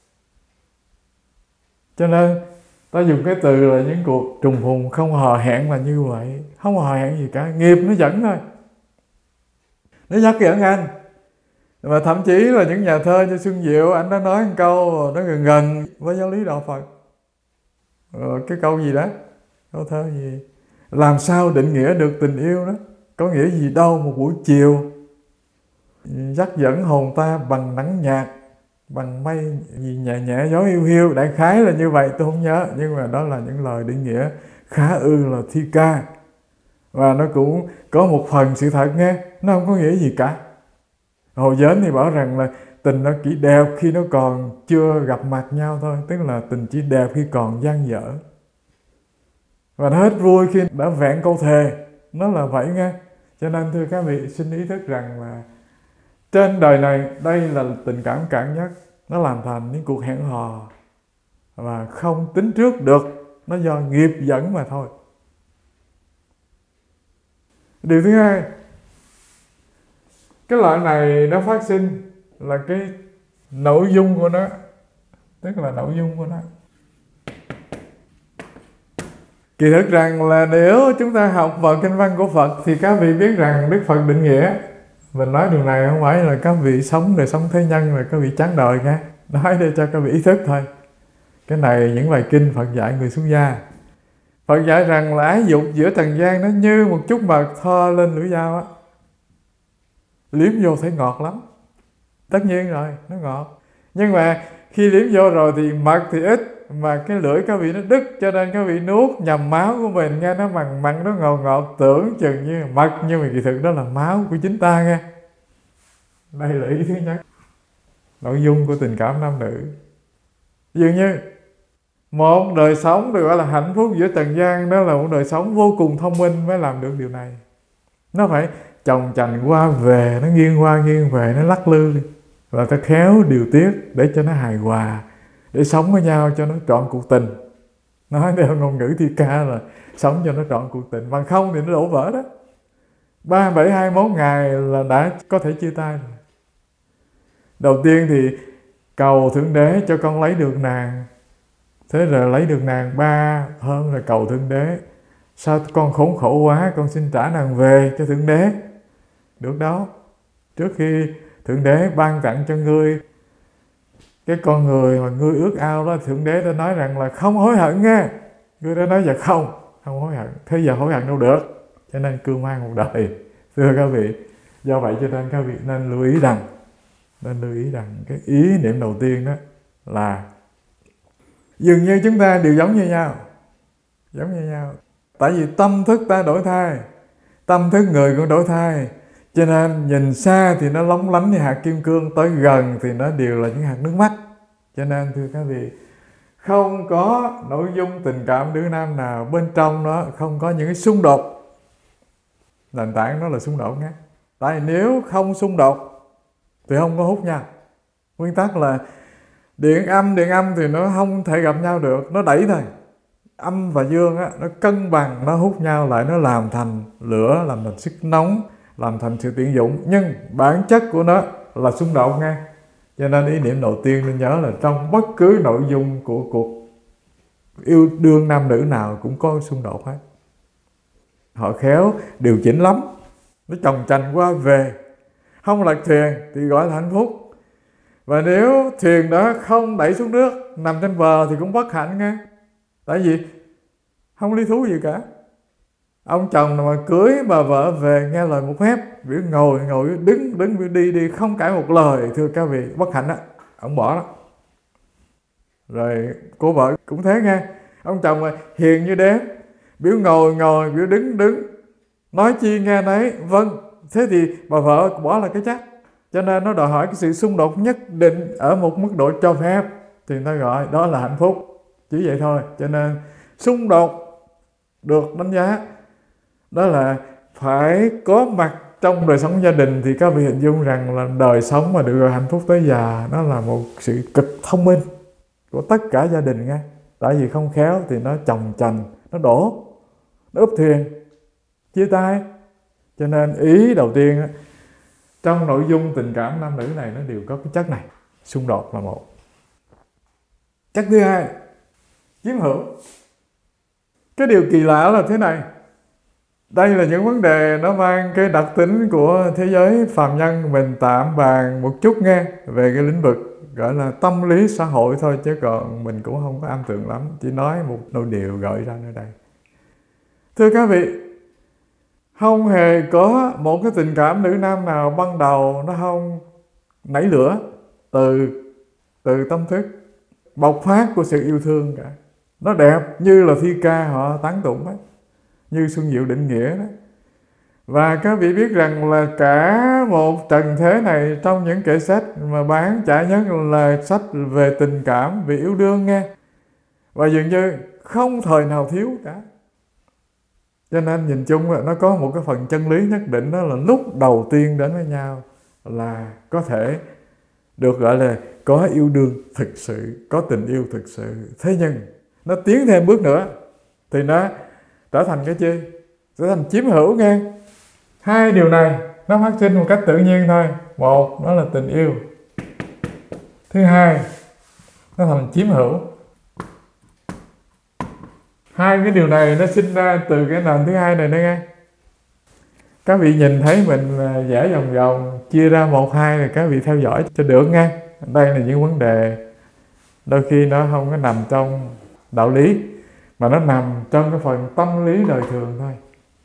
Cho nên ta dùng cái từ là những cuộc trùng phùng không hò hẹn là như vậy. Không hò hẹn gì cả, nghiệp nó dẫn thôi, nó nhắc dẫn anh. Mà thậm chí là những nhà thơ như Xuân Diệu, anh đã nói một câu nó gần gần với giáo lý đạo Phật. Rồi cái câu gì đó, câu thơ gì, làm sao định nghĩa được tình yêu đó, có nghĩa gì đâu một buổi chiều dắt dẫn hồn ta bằng nắng nhạt, bằng mây gì nhẹ nhẹ gió hiu hiu. Đại khái là như vậy, tôi không nhớ, nhưng mà đó là những lời định nghĩa khá ư là thi ca. Và nó cũng có một phần sự thật nghe, nó không có nghĩa gì cả. Hồ Dến thì bảo rằng là tình nó chỉ đẹp khi nó còn chưa gặp mặt nhau thôi, tức là tình chỉ đẹp khi còn dang dở, và nó hết vui khi đã vẹn câu thề. Nó là vậy nghe. Cho nên thưa các vị, xin ý thức rằng là trên đời này đây là tình cảm cạn nhất. Nó làm thành những cuộc hẹn hò và không tính trước được, nó do nghiệp dẫn mà thôi. Điều thứ hai, cái loại này nó phát sinh là cái nội dung của nó, tức là nội dung của nó. Kỳ thực rằng là nếu chúng ta học vào kinh văn của Phật thì các vị biết rằng Đức Phật định nghĩa, mình nói điều này không phải là các vị sống đời sống thế nhân rồi các vị chán đời nha, nói để cho các vị ý thức thôi. Cái này những bài kinh Phật dạy người xuất gia. Phật dạy rằng là ái dục giữa trần gian nó như một chút mật thoa lên lưỡi dao á, liếm vô thấy ngọt lắm. Tất nhiên rồi, nó ngọt. Nhưng mà khi liếm vô rồi thì mật thì ít, mà cái lưỡi các vị nó đứt, cho nên các vị nuốt nhầm máu của mình nghe, nó mặn mặn, nó ngọt ngọt, tưởng chừng như mật, nhưng mà kỳ thực đó là máu của chính ta nghe. Đây là ý thứ nhất, nội dung của tình cảm nam nữ. Dường như một đời sống được gọi là hạnh phúc giữa trần gian, đó là một đời sống vô cùng thông minh mới làm được điều này. Nó phải chồng chành qua về, nó nghiêng qua nghiêng về, nó lắc lư, và ta khéo điều tiết để cho nó hài hòa, để sống với nhau cho nó trọn cuộc tình. Nói theo ngôn ngữ thi ca là sống cho nó trọn cuộc tình, bằng không thì nó đổ vỡ đó. Ba bảy hai mốt ngày là đã có thể chia tay rồi. Đầu tiên thì cầu Thượng Đế cho con lấy được nàng. Thế rồi lấy được nàng ba hôm rồi cầu Thượng Đế, sao con khốn khổ quá, con xin trả nàng về cho Thượng Đế. Được đâu, trước khi Thượng Đế ban tặng cho ngươi cái con người mà ngươi ước ao đó, Thượng Đế đã nói rằng là không hối hận nghe. Ngươi đã nói giờ không, không hối hận. Thế giờ hối hận đâu được. Cho nên cưu mang một đời. Thưa các vị, do vậy cho nên các vị nên lưu ý rằng, nên lưu ý rằng cái ý niệm đầu tiên đó là dường như chúng ta đều giống như nhau, giống như nhau. Tại vì tâm thức ta đổi thay, tâm thức người cũng đổi thay, cho nên nhìn xa thì nó lóng lánh như hạt kim cương, tới gần thì nó đều là những hạt nước mắt. Cho nên thưa các vị, không có nội dung tình cảm nữ nam nào bên trong đó không có những cái xung đột. Nền tảng đó là xung đột nhé. Tại nếu không xung đột thì không có hút nhau. Nguyên tắc là điện âm, điện âm thì nó không thể gặp nhau được, nó đẩy thôi. Âm và dương á, nó cân bằng, nó hút nhau lại, nó làm thành lửa, làm thành sức nóng, làm thành sự tiện dụng, nhưng bản chất của nó là xung đột nha. Cho nên ý niệm đầu tiên nên nhớ là trong bất cứ nội dung của cuộc yêu đương nam nữ nào cũng có xung đột hết. Họ khéo điều chỉnh lắm, nó chồng chành qua về, không lật thuyền thì gọi là hạnh phúc. Và nếu thuyền đó không đẩy xuống nước, nằm trên bờ thì cũng bất hạnh nghe. Tại vì không lý thú gì cả. Ông chồng mà cưới bà vợ về nghe lời một phép, biểu ngồi ngồi đứng đứng biểu đi đi, không cãi một lời, thưa các vị, bất hạnh á, ông bỏ đó. Rồi cô vợ cũng thế nghe, ông chồng mà hiền như đế, biểu ngồi ngồi, biểu đứng đứng, nói chi nghe nấy, vâng, thế thì bà vợ bỏ là cái chắc. Cho nên nó đòi hỏi cái sự xung đột nhất định ở một mức độ cho phép thì nó gọi đó là hạnh phúc, chỉ vậy thôi. Cho nên xung đột được đánh giá đó là phải có mặt trong đời sống gia đình, thì các vị hình dung rằng là đời sống mà được gọi hạnh phúc tới già nó là một sự cực thông minh của tất cả gia đình nghe. Tại vì không khéo thì nó chồng chành, nó đổ, nó úp thuyền, chia tay. Cho nên ý đầu tiên trong nội dung tình cảm nam nữ này nó đều có cái chất này, xung đột là một. Chất thứ hai, chiếm hữu. Cái điều kỳ lạ là thế này, đây là những vấn đề nó mang cái đặc tính của thế giới phàm nhân. Mình tạm bàn một chút nghe về cái lĩnh vực gọi là tâm lý xã hội thôi, chứ còn mình cũng không có am tường lắm, chỉ nói một đôi điều gợi ra nơi đây. Thưa các vị, không hề có một cái tình cảm nữ nam nào ban đầu nó không nảy lửa từ từ tâm thức bộc phát của sự yêu thương cả. Nó đẹp như là thi ca họ tán tụng ấy, như Xuân Diệu định nghĩa đó. Và các vị biết rằng là cả một trần thế này, trong những kệ sách mà bán chạy nhất là sách về tình cảm, về yêu đương nghe. Và dường như không thời nào thiếu cả. Cho nên nhìn chung là nó có một cái phần chân lý nhất định, đó là lúc đầu tiên đến với nhau là có thể được gọi là có yêu đương thực sự, có tình yêu thực sự. Thế nhưng nó tiến thêm bước nữa thì nó trở thành cái chi? Trở thành chiếm hữu nghe. Hai điều này nó phát sinh một cách tự nhiên thôi. Một, nó là tình yêu. Thứ hai, nó thành chiếm hữu. Hai cái điều này nó sinh ra từ cái nền thứ hai này nữa nghe. Các vị nhìn thấy mình vẽ vòng vòng chia ra một hai thì các vị theo dõi cho được nghe. Đây là những vấn đề đôi khi nó không có nằm trong đạo lý, mà nó nằm trong cái phần tâm lý đời thường thôi.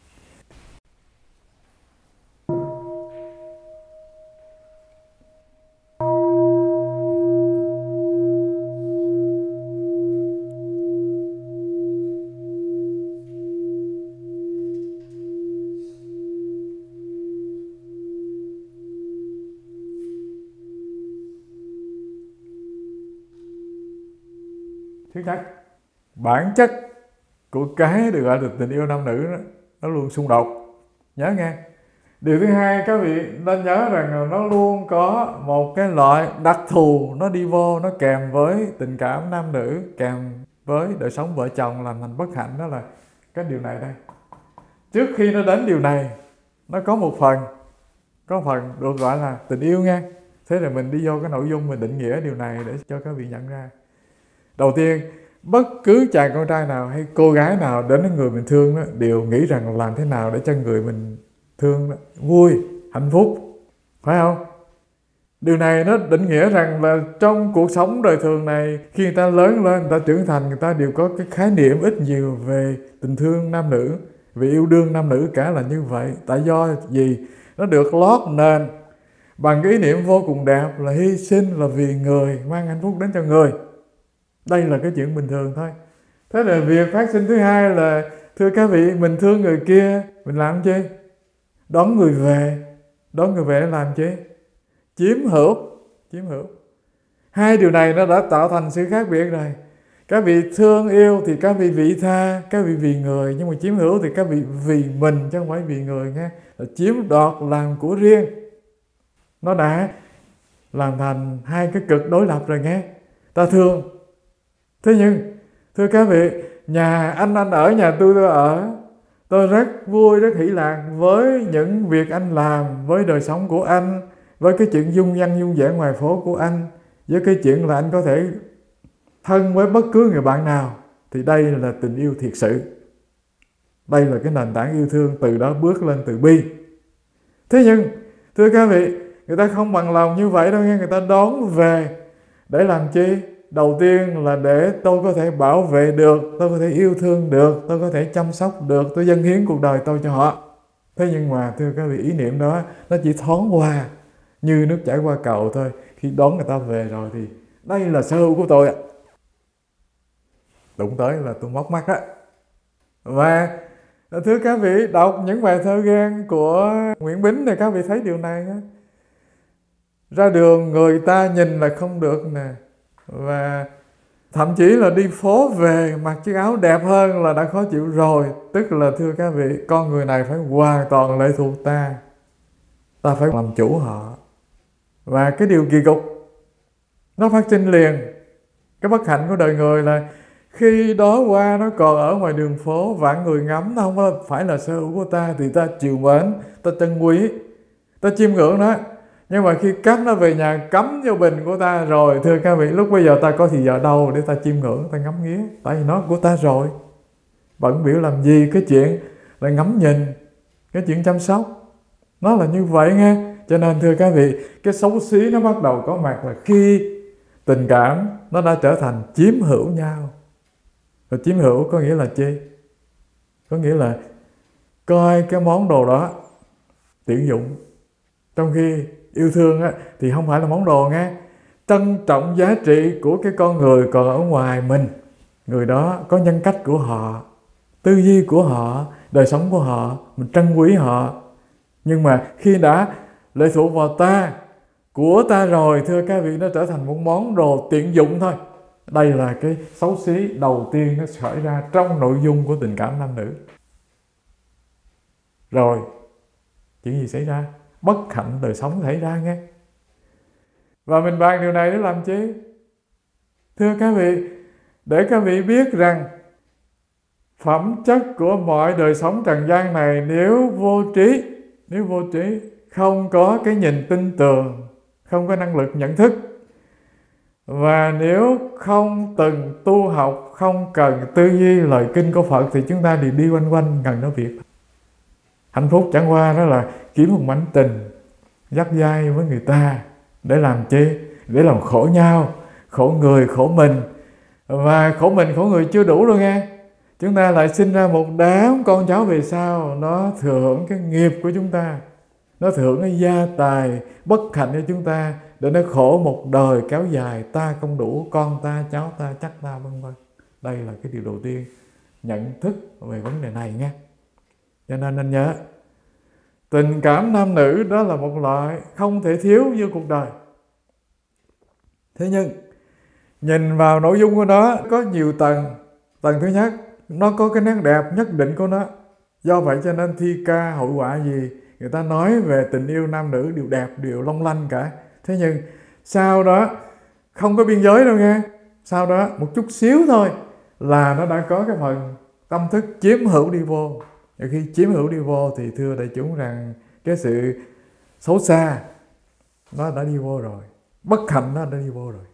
Thứ nhất, bản chất của cái được gọi là tình yêu nam nữ đó, nó luôn xung đột. Nhớ nghe. Điều thứ hai, các vị nên nhớ rằng nó luôn có một cái loại đặc thù nó đi vô, nó kèm với tình cảm nam nữ, kèm với đời sống vợ chồng làm thành bất hạnh, đó là cái điều này đây. Trước khi nó đến điều này, nó có một phần, có phần được gọi là tình yêu nghe. Thế là mình đi vô cái nội dung mình định nghĩa điều này để cho các vị nhận ra. Đầu tiên, bất cứ chàng con trai nào hay cô gái nào đến với người mình thương đó, đều nghĩ rằng làm thế nào để cho người mình thương đó, vui, hạnh phúc, phải không? Điều này nó định nghĩa rằng là trong cuộc sống đời thường này, khi người ta lớn lên, người ta trưởng thành, người ta đều có cái khái niệm ít nhiều về tình thương nam nữ, về yêu đương nam nữ cả là như vậy. Tại do gì? Nó được lót nền bằng cái ý niệm vô cùng đẹp là hy sinh là vì người, mang hạnh phúc đến cho người. Đây là cái chuyện bình thường thôi. Thế là việc phát sinh thứ hai là, thưa các vị, mình thương người kia, mình làm chi? Đón người về. Đón người về làm chi? Chiếm hữu. Chiếm hữu. Hai điều này nó đã tạo thành sự khác biệt rồi. Các vị thương yêu thì các vị vị tha, các vị vì người. Nhưng mà chiếm hữu thì các vị vì mình chứ không phải vì người nghe. Là chiếm đoạt làm của riêng. Nó đã làm thành hai cái cực đối lập rồi nghe. Ta thương. Thế nhưng, thưa các vị, nhà anh anh ở, nhà tôi tôi ở. Tôi rất vui, rất hỷ lạc với những việc anh làm, với đời sống của anh, với cái chuyện dung dăng dung dẻ ngoài phố của anh, với cái chuyện là anh có thể thân với bất cứ người bạn nào. Thì đây là tình yêu thiệt sự. Đây là cái nền tảng yêu thương, từ đó bước lên từ bi. Thế nhưng, thưa các vị, người ta không bằng lòng như vậy đâu nghe. Người ta đón về để làm chi? Đầu tiên là để tôi có thể bảo vệ được, tôi có thể yêu thương được, tôi có thể chăm sóc được, tôi dâng hiến cuộc đời tôi cho họ. Thế nhưng mà thưa các vị, ý niệm đó nó chỉ thoáng qua như nước chảy qua cầu thôi. Khi đón người ta về rồi thì đây là sở hữu của tôi ạ. Đụng tới là tôi móc mắt á. Và thưa các vị, đọc những bài thơ ghen của Nguyễn Bính này, các vị thấy điều này á. Ra đường người ta nhìn là không được nè, và thậm chí là đi phố về mặc chiếc áo đẹp hơn là đã khó chịu rồi. Tức là thưa các vị, con người này phải hoàn toàn lệ thuộc ta. Ta phải làm chủ họ. Và cái điều kỳ cục nó phát sinh liền. Cái bất hạnh của đời người là khi đó qua nó còn ở ngoài đường phố, vạn người ngắm, nó không phải là sở hữu của ta, thì ta chiều mến, ta trân quý, ta chiêm ngưỡng nó. Nhưng mà khi cắp nó về nhà cắm vô bình của ta rồi, thưa các vị, lúc bây giờ ta có thì giờ đâu để ta chiêm ngưỡng, ta ngắm nghía. Tại vì nó của ta rồi. Bận biểu làm gì cái chuyện là ngắm nhìn, cái chuyện chăm sóc. Nó là như vậy nghe. Cho nên thưa các vị, cái xấu xí nó bắt đầu có mặt là khi tình cảm nó đã trở thành chiếm hữu nhau. Và chiếm hữu có nghĩa là chi? Có nghĩa là coi cái món đồ đó tiện dụng. Trong khi yêu thương á, thì không phải là món đồ nghe. Trân trọng giá trị của cái con người còn ở ngoài mình. Người đó có nhân cách của họ, tư duy của họ, đời sống của họ, mình trân quý họ. Nhưng mà khi đã lệ thuộc vào ta, của ta rồi, thưa các vị, nó trở thành một món đồ tiện dụng thôi. Đây là cái xấu xí đầu tiên nó xảy ra trong nội dung của tình cảm nam nữ. Rồi, chuyện gì xảy ra? Bất hạnh đời sống xảy ra nghe. Và mình bàn điều này để làm chi? Thưa các vị, để các vị biết rằng phẩm chất của mọi đời sống trần gian này nếu vô trí, nếu vô trí, không có cái nhìn tin tưởng, không có năng lực nhận thức, và nếu không từng tu học, không cần tư duy lời kinh của Phật, thì chúng ta đi đi quanh quanh gần đó việc. Hạnh phúc chẳng qua đó là kiếm một mảnh tình, dắt dai với người ta. Để làm chi? Để làm khổ nhau, khổ người, khổ mình. Và khổ mình, khổ người chưa đủ đâu nghe. Chúng ta lại sinh ra một đám con cháu về sau, nó thừa hưởng cái nghiệp của chúng ta, nó thừa hưởng cái gia tài bất hạnh của chúng ta, để nó khổ một đời kéo dài. Ta không đủ, con ta, cháu ta, chắc ta, vân vân. Đây là cái điều đầu tiên nhận thức về vấn đề này nghe. Cho nên nên nhớ, tình cảm nam nữ đó là một loại không thể thiếu vô cuộc đời. Thế nhưng nhìn vào nội dung của nó có nhiều tầng. Tầng thứ nhất, nó có cái nét đẹp nhất định của nó. Do vậy cho nên thi ca hội họa gì, người ta nói về tình yêu nam nữ đều đẹp, đều long lanh cả. Thế nhưng sau đó không có biên giới đâu nghe. Sau đó một chút xíu thôi là nó đã có cái phần tâm thức chiếm hữu đi vô. Và khi chiếm hữu đi vô thì thưa đại chúng rằng cái sự xấu xa nó đã đi vô rồi, bất hạnh nó đã đi vô rồi.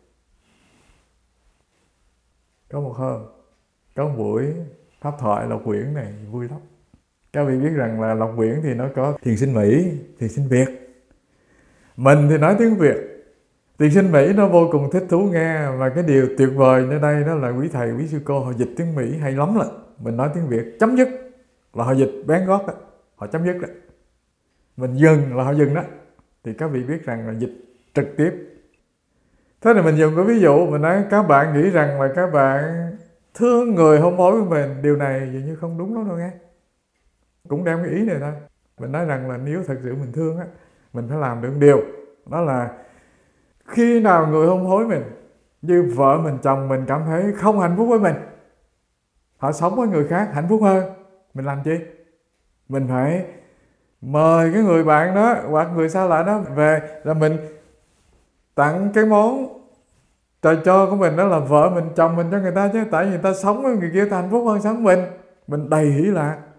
Có một hôm, có một buổi pháp thoại Lộc Quyển này vui lắm. Các vị biết rằng là Lộc Quyển thì nó có thiền sinh Mỹ, thiền sinh Việt. Mình thì nói tiếng Việt. Thiền sinh Mỹ nó vô cùng thích thú nghe. Và cái điều tuyệt vời ở đây đó là quý thầy, quý sư cô họ dịch tiếng Mỹ hay lắm là mình nói tiếng Việt chấm dứt là họ dịch bén gót đó, họ chấm dứt đó. Mình dừng là họ dừng đó. Thì các vị biết rằng là dịch trực tiếp. Thế là mình dùng cái ví dụ, mình nói các bạn nghĩ rằng là các bạn thương người hôn mối của mình, điều này dường như không đúng lắm đâu nghe. Cũng đem cái ý này thôi. Mình nói rằng là nếu thật sự mình thương á, mình phải làm được một điều. Đó là khi nào người hôn mối mình, như vợ mình, chồng mình cảm thấy không hạnh phúc với mình, họ sống với người khác hạnh phúc hơn, mình làm chi? Mình phải mời cái người bạn đó hoặc người xa lạ đó về, là mình tặng cái món trời cho của mình, đó là vợ mình, chồng mình cho người ta chứ. Tại vì người ta sống với người kia ta hạnh phúc hơn sống mình. Mình đầy hỷ lạc.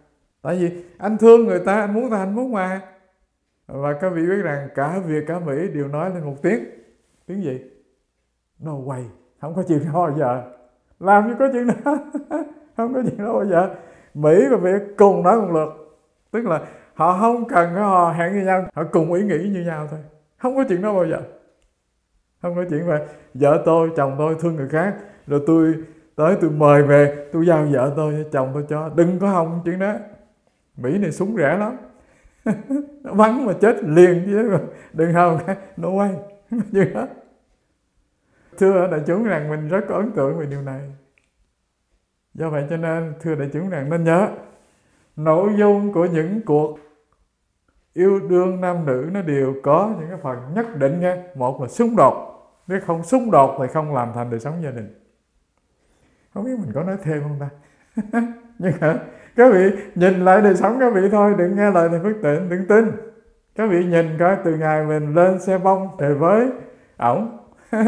Tại vì anh thương người ta, anh muốn ta hạnh phúc mà. Và các vị biết rằng cả Việt cả Mỹ đều nói lên một tiếng. Tiếng gì? No way. Không có chuyện đó bao giờ. Làm như có chuyện đó. Không có chuyện đó bao giờ. Mỹ và Việt cùng nói một lượt. Tức là họ không cần họ hẹn với nhau, họ cùng ý nghĩ như nhau thôi. Không có chuyện đó bao giờ. Không có chuyện về vợ tôi, chồng tôi thương người khác, rồi tôi tới tôi mời về, tôi giao vợ tôi, chồng tôi cho. Đừng có hòng chuyện đó. Mỹ này súng rẻ lắm. Nó bắn mà chết liền chứ. Đừng hòng. No way. Như đó. Thưa đại chúng rằng mình rất có ấn tượng về điều này. Do vậy cho nên thưa đại chúng rằng nên nhớ, nội dung của những cuộc yêu đương nam nữ nó đều có những cái phần nhất định nha. Một là xung đột. Nếu không xung đột thì không làm thành đời sống gia đình. Không biết mình có nói thêm không ta? Nhưng mà các vị nhìn lại đời sống các vị thôi, đừng nghe lời thầy Phước Tịnh, đừng tin. Các vị nhìn coi từ ngày mình lên xe bông về với ổng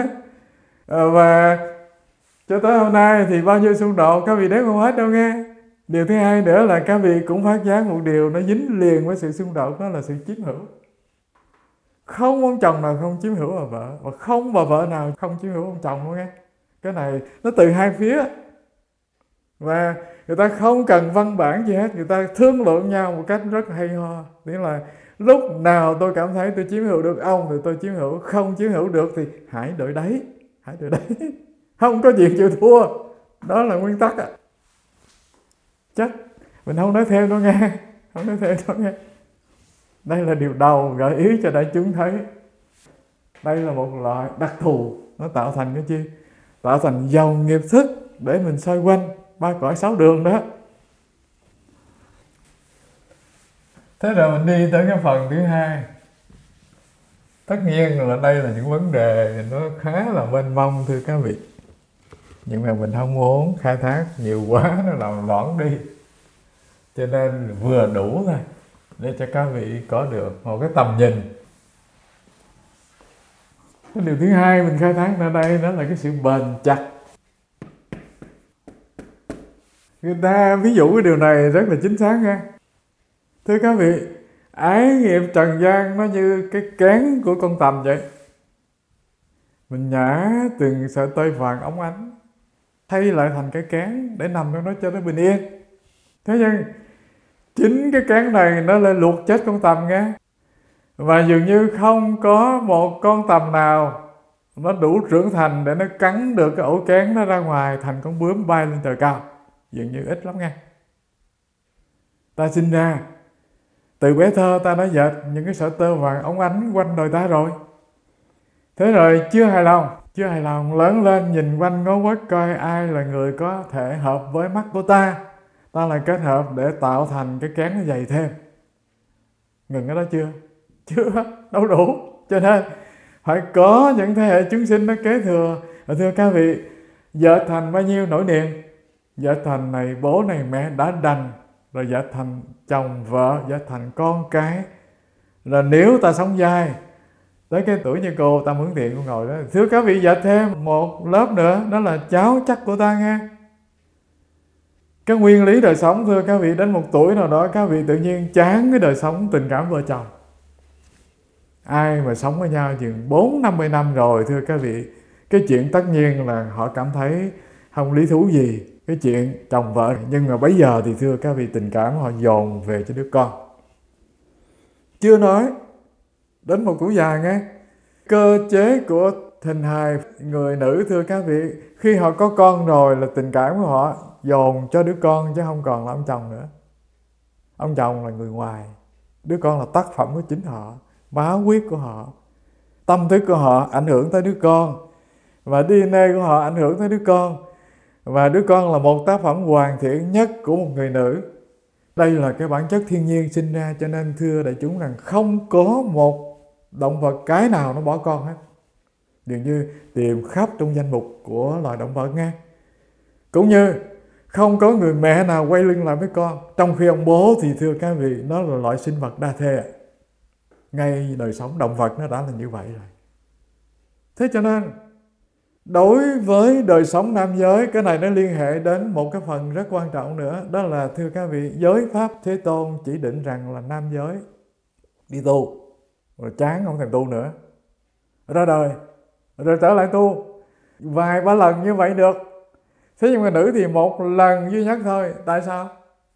và cho tới hôm nay thì bao nhiêu xung đột các vị đếm không hết đâu nghe. Điều thứ hai nữa là các vị cũng phát giác một điều nó dính liền với sự xung đột, đó là sự chiếm hữu. Không ông chồng nào không chiếm hữu bà vợ, và không bà vợ nào không chiếm hữu ông chồng luôn nghe. Cái này nó từ hai phía. Và người ta không cần văn bản gì hết, người ta thương lượng nhau một cách rất hay ho. Nghĩa là lúc nào tôi cảm thấy tôi chiếm hữu được ông thì tôi chiếm hữu, không chiếm hữu được thì hãy đợi đấy, hãy đợi đấy. Không có chuyện chịu thua. Đó là nguyên tắc ạ. Chắc mình không nói thêm đâu nghe. Không nói thêm đâu nghe. Đây là điều đầu gợi ý cho đại chúng thấy. Đây là một loại đặc thù. Nó tạo thành cái chi? Tạo thành dòng nghiệp thức để mình xoay quanh ba cõi sáu đường đó. Thế rồi mình đi tới cái phần thứ hai. Tất nhiên là đây là những vấn đề nó khá là mênh mông thưa các vị. Nhưng mà mình không muốn khai thác nhiều quá, nó làm loãng đi. Cho nên vừa đủ thôi để cho các vị có được một cái tầm nhìn. Cái điều thứ hai mình khai thác ra đây đó là cái sự bền chặt. Người ta ví dụ cái điều này rất là chính xác nha. Thưa các vị, ái nghiệp trần gian nó như cái kén của con tầm vậy. Mình nhả từng sợi tơ vàng óng ánh, thay lại thành cái kén để nằm trong đó cho nó bình yên. Thế nhưng chính cái kén này nó lại luộc chết con tầm nghe. Và dường như không có một con tầm nào nó đủ trưởng thành để nó cắn được cái ổ kén nó ra ngoài thành con bướm bay lên trời cao. Dường như ít lắm nghe. Ta sinh ra, từ bé thơ ta đã dệt những cái sợi tơ vàng óng ánh quanh đời ta rồi. Thế rồi chưa hài lòng, chưa hài lòng lớn lên nhìn quanh ngó quất coi ai là người có thể hợp với mắt của ta. Ta lại kết hợp để tạo thành cái kén nó dày thêm. Ngừng ở đó chưa? Chưa, đâu đủ. Cho nên phải có những thế hệ chúng sinh nó kế thừa. Và thưa các vị, dệt thành bao nhiêu nỗi niềm. Dệt thành này bố này mẹ đã đành. Rồi dệt thành chồng vợ, dệt thành con cái. Rồi nếu ta sống dai tới cái tuổi như cô, ta mướn tiền cô ngồi đó. Thưa các vị, dệt thêm một lớp nữa, đó là cháu chắc của ta nghe. Cái nguyên lý đời sống thưa các vị, đến một tuổi nào đó các vị tự nhiên chán cái đời sống tình cảm vợ chồng. Ai mà sống với nhau chừng bốn năm mươi năm rồi thưa các vị, cái chuyện tất nhiên là họ cảm thấy không lý thú gì cái chuyện chồng vợ. Nhưng mà bây giờ thì thưa các vị, tình cảm họ dồn về cho đứa con. Chưa nói đến một tuổi già nghe, cơ chế của hình hài người nữ thưa các vị, khi họ có con rồi là tình cảm của họ dồn cho đứa con chứ không còn là ông chồng nữa. Ông chồng là người ngoài, đứa con là tác phẩm của chính họ, máu huyết của họ, tâm thức của họ ảnh hưởng tới đứa con, và đê en a của họ ảnh hưởng tới đứa con, và đứa con là một tác phẩm hoàn thiện nhất của một người nữ. Đây là cái bản chất thiên nhiên sinh ra. Cho nên thưa đại chúng rằng không có một động vật cái nào nó bỏ con hết. Dường như tìm khắp trong danh mục của loài động vật nghe. Cũng như không có người mẹ nào quay lưng lại với con. Trong khi ông bố thì thưa các vị, nó là loại sinh vật đa thê. Ngay đời sống động vật nó đã là như vậy rồi. Thế cho nên Đối với đời sống nam giới, cái này nó liên hệ đến một cái phần rất quan trọng nữa. Đó là thưa các vị, giới pháp Thế Tôn chỉ định rằng là nam giới đi tu, rồi chán không thèm tu nữa, ra đời, rồi trở lại tu vài ba lần như vậy được. Thế nhưng mà nữ thì một lần duy nhất thôi. Tại sao?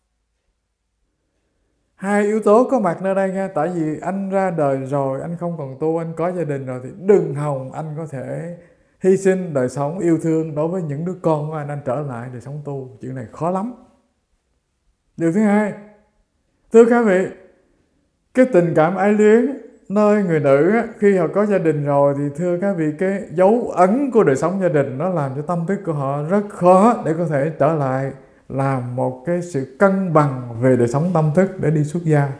Hai yếu tố có mặt nơi đây nha. Tại vì anh ra đời rồi, anh không còn tu, anh có gia đình rồi, thì đừng hòng anh có thể hy sinh đời sống yêu thương đối với những đứa con của anh, anh trở lại đời sống tu. Chuyện này khó lắm. Điều thứ hai, thưa các vị, cái tình cảm ái luyến nơi người nữ khi họ có gia đình rồi thì thưa các vị, cái dấu ấn của đời sống gia đình nó làm cho tâm thức của họ rất khó để có thể trở lại làm một cái sự cân bằng về đời sống tâm thức để đi xuất gia.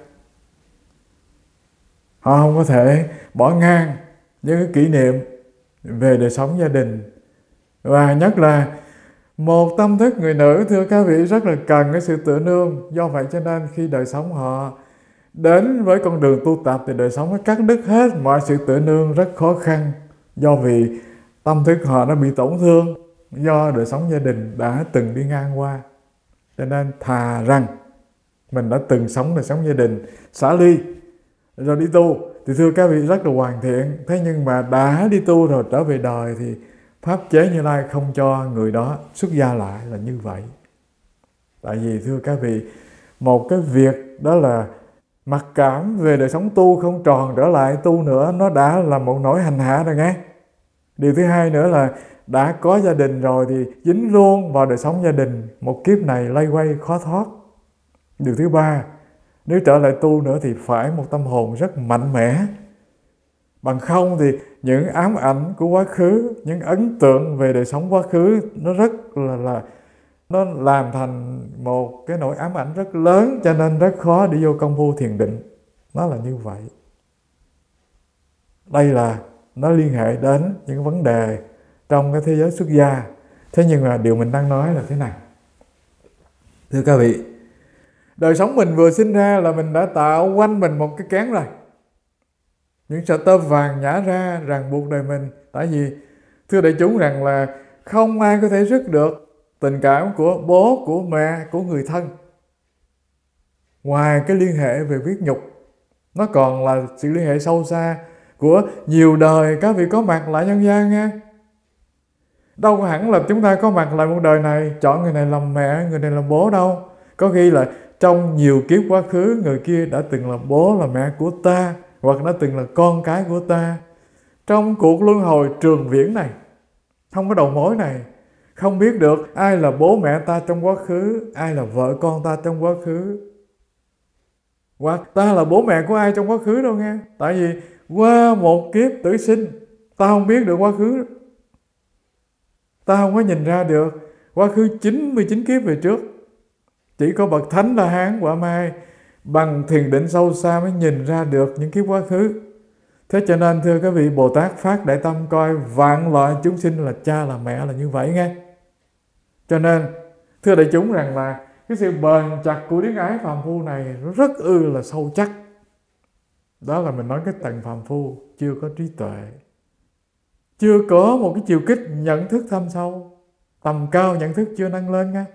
Họ không có thể bỏ ngang những cái kỷ niệm về đời sống gia đình. Và nhất là một tâm thức người nữ, thưa các vị, rất là cần cái sự tựa nương. Do vậy cho nên khi đời sống họ đến với con đường tu tập thì đời sống nó cắt đứt hết mọi sự tựa nương, rất khó khăn. Do vì tâm thức họ nó bị tổn thương do đời sống gia đình đã từng đi ngang qua. Cho nên thà rằng mình đã từng sống đời sống gia đình, xả ly rồi đi tu thì thưa các vị rất là hoàn thiện. Thế nhưng mà đã đi tu rồi trở về đời thì Pháp chế Như Lai không cho người đó xuất gia lại là như vậy. Tại vì thưa các vị, một cái việc đó là mặc cảm về đời sống tu không tròn trở lại tu nữa, nó đã là một nỗi hành hạ rồi nghe. Điều thứ hai nữa là đã có gia đình rồi thì dính luôn vào đời sống gia đình, một kiếp này lây quay khó thoát. Điều thứ ba, nếu trở lại tu nữa thì phải một tâm hồn rất mạnh mẽ. Bằng không thì những ám ảnh của quá khứ, những ấn tượng về đời sống quá khứ nó rất là, là nó làm thành một cái nỗi ám ảnh rất lớn, cho nên rất khó đi vô công phu thiền định. Nó là như vậy. Đây là nó liên hệ đến những vấn đề trong cái thế giới xuất gia. Thế nhưng mà điều mình đang nói là thế này. Thưa các vị, đời sống mình vừa sinh ra là mình đã tạo quanh mình một cái kén rồi. Những sợi tơ vàng nhả ra ràng buộc đời mình. Tại vì thưa đại chúng rằng là không ai có thể dứt được tình cảm của bố, của mẹ, của người thân. Ngoài cái liên hệ về huyết nhục, nó còn là sự liên hệ sâu xa của nhiều đời các vị có mặt lại nhân gian nha. Đâu có hẳn là chúng ta có mặt lại một đời này, chọn người này làm mẹ, người này làm bố đâu. Có khi là trong nhiều kiếp quá khứ, người kia đã từng là bố, là mẹ của ta, hoặc đã từng là con cái của ta. Trong cuộc luân hồi trường viễn này, không có đầu mối này, không biết được ai là bố mẹ ta trong quá khứ, ai là vợ con ta trong quá khứ, hoặc ta là bố mẹ của ai trong quá khứ đâu nghe. Tại vì qua một kiếp tử sinh, ta không biết được quá khứ, ta không có nhìn ra được quá khứ chín mươi chín kiếp về trước. Chỉ có bậc Thánh La Hán Quả Mai bằng thiền định sâu xa mới nhìn ra được những kiếp quá khứ. Thế cho nên thưa các vị, Bồ Tát phát đại tâm coi vạn loại chúng sinh là cha là mẹ là như vậy nghe. Cho nên thưa đại chúng rằng là cái sự bền chặt của điển ái phàm phu này rất ư là sâu chắc. Đó là mình nói cái tầng phàm phu chưa có trí tuệ, chưa có một cái chiều kích nhận thức thâm sâu, tầm cao nhận thức chưa nâng lên nha.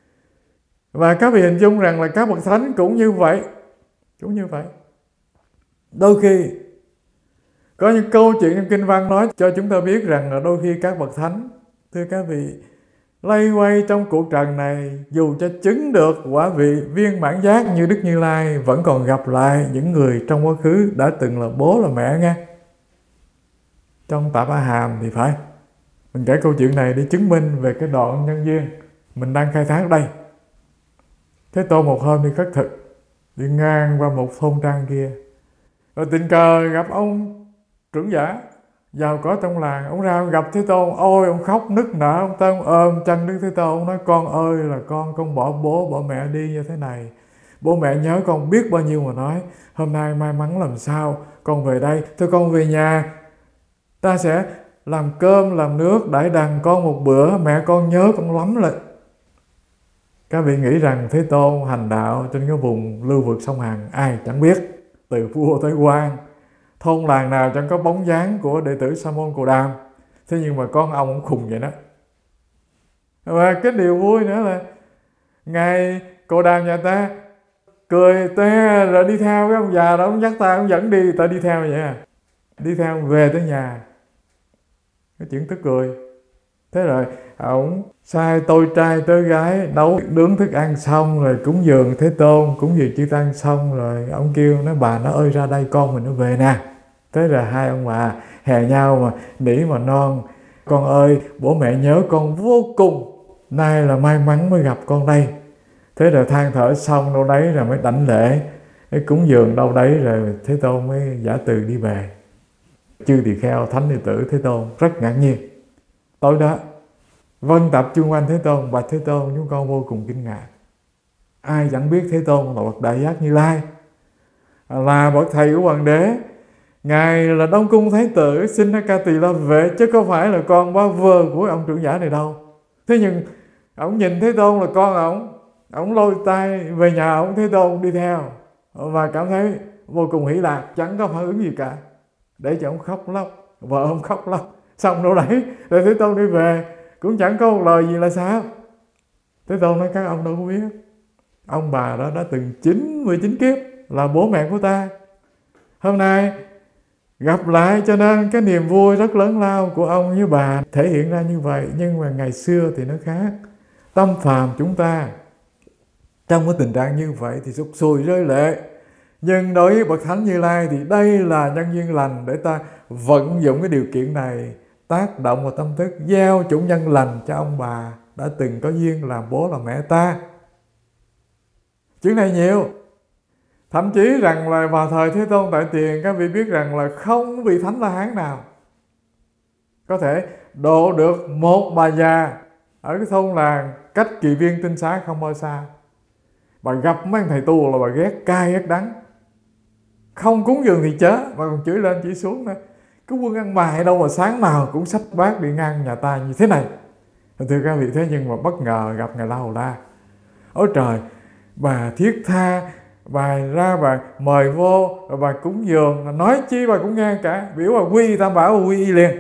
Và các vị hình dung rằng là các bậc thánh cũng như vậy, cũng như vậy. Đôi khi có những câu chuyện trong kinh văn nói cho chúng ta biết rằng là đôi khi các bậc thánh, thưa các vị, lây quay trong cuộc trần này, dù cho chứng được quả vị viên mãn giác như Đức Như Lai, vẫn còn gặp lại những người trong quá khứ đã từng là bố là mẹ nghe. Trong Tạp A Hàm thì phải, mình kể câu chuyện này để chứng minh về cái đoạn nhân duyên mình đang khai thác đây. Thế Tôn một hôm đi khất thực, đi ngang qua một thôn trang kia, rồi tình cờ gặp ông trưởng giả giàu có trong làng. Ông ra gặp Thế Tôn, ôi ông khóc nức nở, ông tới ông ôm chân Đức Thế Tôn, ông nói: con ơi là con, con bỏ bố bỏ mẹ đi như thế này, bố mẹ nhớ con biết bao nhiêu mà nói, hôm nay may mắn làm sao con về đây, thôi con về nhà, ta sẽ làm cơm làm nước đãi đằng con một bữa, mẹ con nhớ con lắm rồi. Các vị nghĩ rằng Thế Tôn hành đạo trên cái vùng lưu vực sông Hằng ai chẳng biết, từ vua tới quan, thôn làng nào chẳng có bóng dáng của đệ tử Sa môn Cồ Đàm. Thế nhưng mà con ông cũng khùng vậy đó. Và cái điều vui nữa là ngài Cồ Đàm nhà ta cười te rồi đi theo cái ông già đó, ông dắt ta, ông dẫn đi, ta đi theo vậy à. Đi theo về tới nhà. Cái chuyện tức cười. Thế rồi ổng sai tôi trai tới gái nấu nướng thức ăn xong rồi cúng dường Thế Tôn, cúng dường chư tăng xong rồi ông kêu nó bà nó ơi ra đây con mình nó về nè. Thế là hai ông bà hè nhau mà nỉ mà non, con ơi bố mẹ nhớ con vô cùng, nay là may mắn mới gặp con đây. Thế rồi than thở xong đâu đấy rồi mới đảnh lễ, cái cúng dường đâu đấy rồi Thế Tôn mới giả từ đi về. Chư tỳ kheo thánh đệ tử Thế Tôn rất ngạc nhiên. Tối đó vân tập chung quanh Thế Tôn, bạch Thế Tôn chúng con vô cùng kinh ngạc. Ai chẳng biết Thế Tôn là bậc Đại Giác Như Lai, là bậc thầy của hoàng đế, ngài là Đông Cung Thái tử sinh ra Ca Tỳ La Vệ, chứ không phải là con bao vơ của ông trưởng giả này đâu. Thế nhưng ông nhìn Thế Tôn là con ông, ông lôi tay về nhà ông, Thế Tôn đi theo và cảm thấy vô cùng hỷ lạc, chẳng có phản ứng gì cả, để cho ông khóc lóc, vợ ông khóc lóc. Xong đâu đấy rồi Thế Tôn đi về cũng chẳng có một lời gì là sao. Thế Tôn nói các ông đâu có biết, ông bà đó đã từng chín mươi chín kiếp là bố mẹ của ta. Hôm nay gặp lại cho nên cái niềm vui rất lớn lao của ông với bà thể hiện ra như vậy. Nhưng mà ngày xưa thì nó khác. Tâm phàm chúng ta trong cái tình trạng như vậy thì sụt sùi rơi lệ. Nhưng đối với bậc Thánh Như Lai thì đây là nhân duyên lành để ta vận dụng cái điều kiện này, tác động vào tâm thức, gieo chủng nhân lành cho ông bà đã từng có duyên làm bố làm mẹ ta. Chuyện này nhiều. Thậm chí rằng là vào thời Thế Tôn tại tiền, các vị biết rằng là không vị Thánh La Hán nào có thể độ được một bà già ở cái thôn làng cách Kỳ Viên Tinh Xá không bao xa. Bà gặp mấy thầy tu là bà ghét cay ghét đắng, không cúng dường thì chớ, mà còn chửi lên chỉ xuống nữa. Cái quân ăn mày đâu mà sáng nào cũng xách bát đi ngang nhà ta như thế này. Thưa các vị, thế nhưng mà bất ngờ gặp Ngài La Hầu La. Ôi trời, bà thiết tha, bà ra bà mời vô, rồi bà cúng dường, nói chi bà cũng nghe cả, biểu bà quy Tam Bảo bà quy y liền.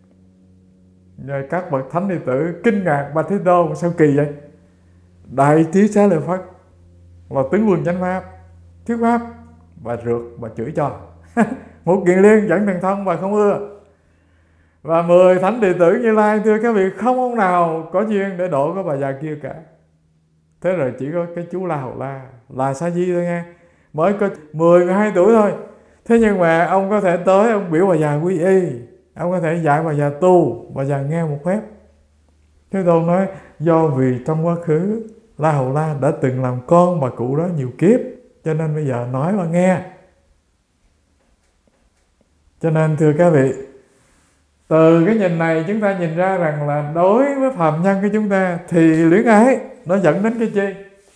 Rồi các bậc thánh đệ tử kinh ngạc, bà Thế Tôn sao kỳ vậy? Đại trí xá lợi Phất là tướng quân chánh pháp, thuyết pháp, bà rượt, bà chửi cho. Một kiện liên dẫn thần thông bà không ưa. Và mười thánh đệ tử Như Lai, thưa các vị, không ông nào có duyên để độ có bà già kia cả. Thế rồi chỉ có cái chú La Hầu La là Sa Di thôi nghe, mới có mười, mười hai tuổi thôi. Thế nhưng mà ông có thể tới, ông biểu bà già quy y, ông có thể dạy bà già tu, bà già nghe một phép. Thế Tôn nói do vì trong quá khứ La Hầu La đã từng làm con bà cụ đó nhiều kiếp, cho nên bây giờ nói bà nghe. Cho nên thưa các vị, từ cái nhìn này chúng ta nhìn ra rằng là đối với phàm nhân của chúng ta thì luyến ái nó dẫn đến cái chi?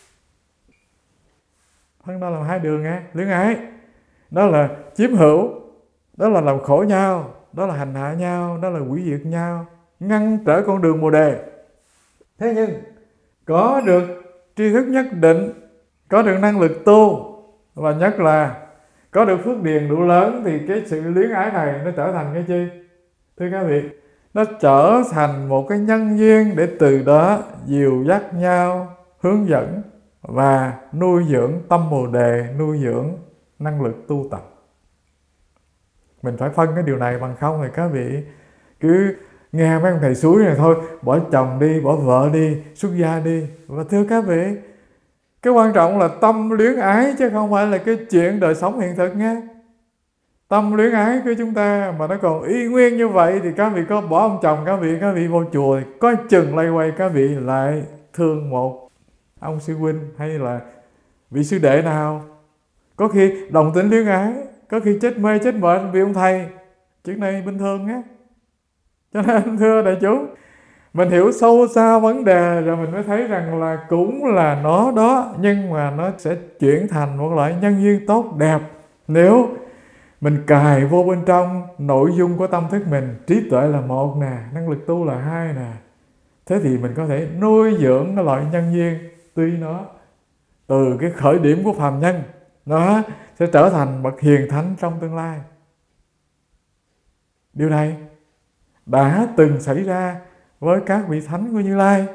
Phân đó là hai đường nghe. Luyến ái đó là chiếm hữu, đó là làm khổ nhau, đó là hành hạ nhau, đó là hủy diệt nhau, ngăn trở con đường Bồ Đề. Thế nhưng có được tri thức nhất định, có được năng lực tu, và nhất là có được phước điền đủ lớn, thì cái sự luyến ái này nó trở thành cái chi? Thưa các vị, nó trở thành một cái nhân duyên để từ đó dìu dắt nhau, hướng dẫn và nuôi dưỡng tâm Bồ Đề, nuôi dưỡng năng lực tu tập. Mình phải phân cái điều này, bằng không thì các vị cứ nghe mấy ông thầy suối này thôi, bỏ chồng đi, bỏ vợ đi, xuất gia đi. Và thưa các vị, cái quan trọng là tâm luyến ái, chứ không phải là cái chuyện đời sống hiện thực nghe. Tâm luyến ái của chúng ta mà nó còn y nguyên như vậy thì các vị có bỏ ông chồng các vị, các vị vô chùa thì có chừng lay quay các vị lại thương một ông sư huynh hay là vị sư đệ nào. Có khi đồng tính luyến ái, có khi chết mê chết mệt vì ông thầy. Chuyện này bình thường á. Cho nên thưa đại chúng, mình hiểu sâu xa vấn đề rồi mình mới thấy rằng là cũng là nó đó, nhưng mà nó sẽ chuyển thành một loại nhân duyên tốt đẹp nếu mình cài vô bên trong nội dung của tâm thức mình. Trí tuệ là một nè, năng lực tu là hai nè. Thế thì mình có thể nuôi dưỡng cái loại nhân duyên, tuy nó từ cái khởi điểm của phàm nhân, nó sẽ trở thành bậc hiền thánh trong tương lai. Điều này đã từng xảy ra với các vị thánh của Như Lai,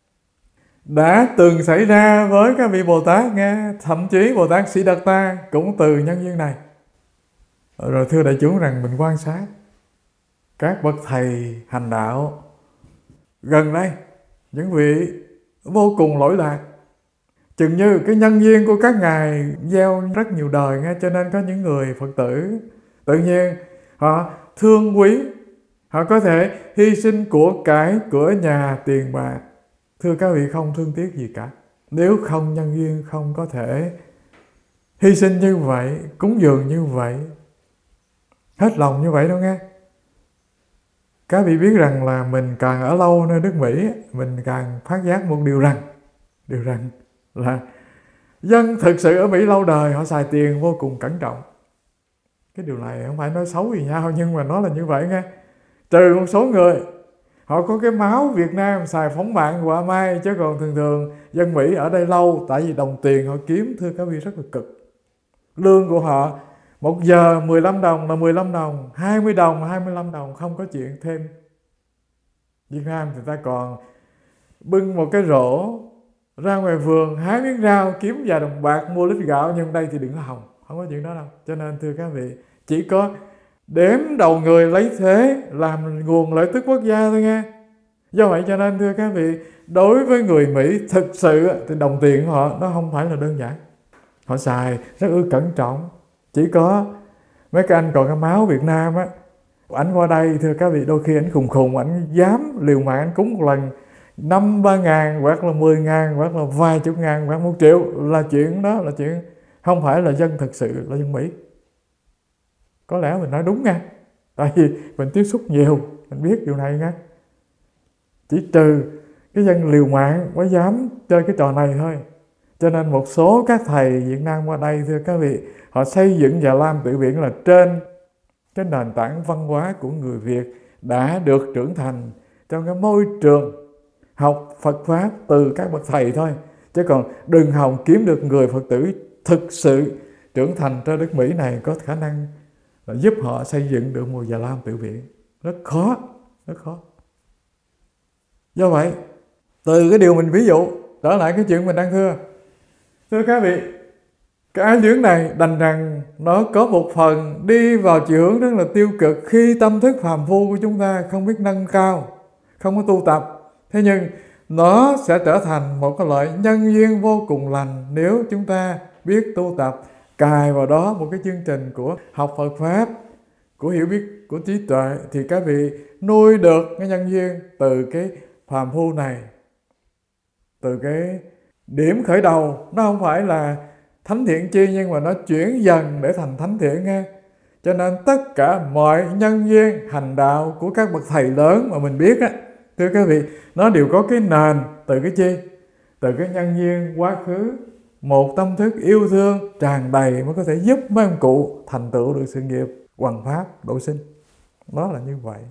đã từng xảy ra với các vị Bồ Tát nghe, thậm chí Bồ Tát Siddhartha cũng từ nhân duyên này. Rồi thưa đại chúng rằng mình quan sát các bậc thầy hành đạo gần đây, những vị vô cùng lỗi lạc, chừng như cái nhân duyên của các ngài gieo rất nhiều đời nghe, cho nên có những người Phật tử tự nhiên họ thương quý, họ có thể hy sinh của cải, cửa nhà, tiền bạc. Thưa các vị, không thương tiếc gì cả. Nếu không nhân duyên không có thể hy sinh như vậy, cúng dường như vậy, hết lòng như vậy đâu nghe. Các vị biết rằng là mình càng ở lâu nơi nước Mỹ, mình càng phát giác một điều rằng, điều rằng là dân thực sự ở Mỹ lâu đời họ xài tiền vô cùng cẩn trọng. Cái điều này không phải nói xấu gì nhau, nhưng mà nó là như vậy nghe. Trừ một số người họ có cái máu Việt Nam xài phóng mạng quả mai, chứ còn thường thường dân Mỹ ở đây lâu, tại vì đồng tiền họ kiếm, thưa các vị, rất là cực. Lương của họ một giờ mười lăm đồng là mười lăm đồng, hai mươi đồng là hai mươi lăm đồng, không có chuyện thêm. Việt Nam thì ta còn bưng một cái rổ ra ngoài vườn hái miếng rau kiếm vài đồng bạc mua lít gạo, nhưng đây thì đừng có hòng, không có chuyện đó đâu. Cho nên thưa các vị, chỉ có đếm đầu người lấy thế làm nguồn lợi tức quốc gia thôi nghe. Do vậy cho nên thưa các vị, đối với người Mỹ thực sự thì đồng tiền của họ nó không phải là đơn giản, họ xài rất ư cẩn trọng. Chỉ có mấy cái anh còn cái máu Việt Nam á, ảnh qua đây thưa các vị, đôi khi ảnh khùng khùng, ảnh dám liều mạng ảnh cúng một lần năm ba ngàn hoặc là mười ngàn hoặc là vài chục ngàn hoặc một triệu, là chuyện đó là chuyện không phải là dân thực sự là dân Mỹ. Có lẽ mình nói đúng nha, tại vì mình tiếp xúc nhiều, mình biết điều này nha. Chỉ trừ cái dân liều mạng mới dám chơi cái trò này thôi. Cho nên một số các thầy Việt Nam qua đây thưa các vị, họ xây dựng Già Lam Tự Viện là trên cái nền tảng văn hóa của người Việt đã được trưởng thành trong cái môi trường học Phật Pháp từ các bậc thầy thôi. Chứ còn đừng hòng kiếm được người Phật tử thực sự trưởng thành trên đất Mỹ này có khả năng là giúp họ xây dựng được một Già Lam Tự Viện. Rất khó, rất khó. Do vậy, từ cái điều mình ví dụ, trở lại cái chuyện mình đang thưa. Thưa các vị, cái ái luyến này đành rằng nó có một phần đi vào chiều hướng rất là tiêu cực khi tâm thức phàm phu của chúng ta không biết nâng cao, không có tu tập. Thế nhưng nó sẽ trở thành một cái loại nhân duyên vô cùng lành nếu chúng ta biết tu tập, cài vào đó một cái chương trình của học Phật Pháp, của hiểu biết, của trí tuệ, thì các vị nuôi được cái nhân duyên từ cái phàm phu này, từ cái điểm khởi đầu. Nó không phải là thánh thiện chi, nhưng mà nó chuyển dần để thành thánh thiện nghe. Cho nên tất cả mọi nhân duyên hành đạo của các bậc thầy lớn mà mình biết á, thưa các vị, nó đều có cái nền từ cái chi? Từ cái nhân duyên quá khứ, một tâm thức yêu thương tràn đầy mới có thể giúp mấy ông cụ thành tựu được sự nghiệp hoằng pháp độ sinh. Nó là như vậy.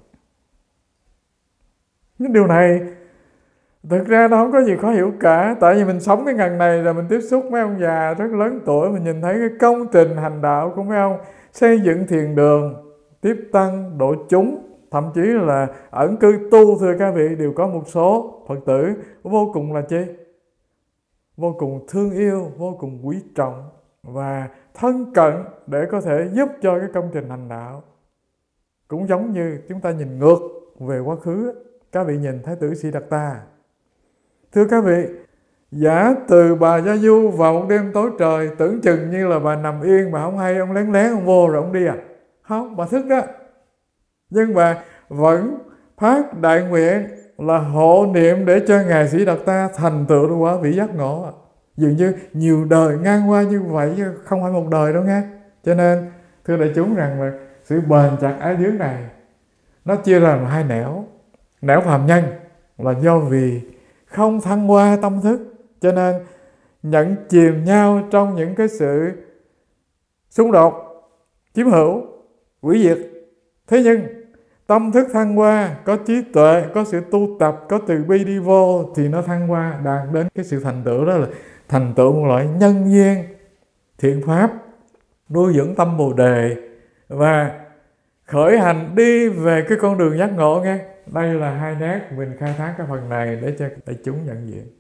Những điều này thực ra nó không có gì khó hiểu cả. Tại vì mình sống cái ngành này là mình tiếp xúc mấy ông già rất lớn tuổi, mình nhìn thấy cái công trình hành đạo của mấy ông xây dựng thiền đường, tiếp tăng, độ chúng, thậm chí là ẩn cư tu, thưa các vị, đều có một số Phật tử vô cùng là chi? Vô cùng thương yêu, vô cùng quý trọng và thân cận để có thể giúp cho cái công trình hành đạo. Cũng giống như chúng ta nhìn ngược về quá khứ, các vị nhìn Thái tử Siddhartha. Thưa các vị, giả từ bà Gia Du vào một đêm tối trời, tưởng chừng như là bà nằm yên, bà không hay, ông lén lén ông vô rồi ông đi à? Không, bà thức đó. Nhưng bà vẫn phát đại nguyện là hộ niệm để cho Ngài Siddhartha thành tựu được quả vị giác ngộ. Dường như nhiều đời ngang qua như vậy, chứ không phải một đời đâu nghe. Cho nên thưa đại chúng rằng là sự bền chặt ái luyến này nó chia ra làm hai nẻo. Nẻo phàm nhân là do vì không thăng hoa tâm thức, cho nên nhận chìm nhau trong những cái sự xung đột, chiếm hữu, hủy diệt. Thế nhưng tâm thức thăng hoa, có trí tuệ, có sự tu tập, có từ bi đi vô, thì nó thăng hoa đạt đến cái sự thành tựu, đó là thành tựu một loại nhân duyên thiện pháp, nuôi dưỡng tâm Bồ Đề, và khởi hành đi về cái con đường giác ngộ nghe. Đây là hai nét mình khai thác cái phần này để cho đại chúng nhận diện.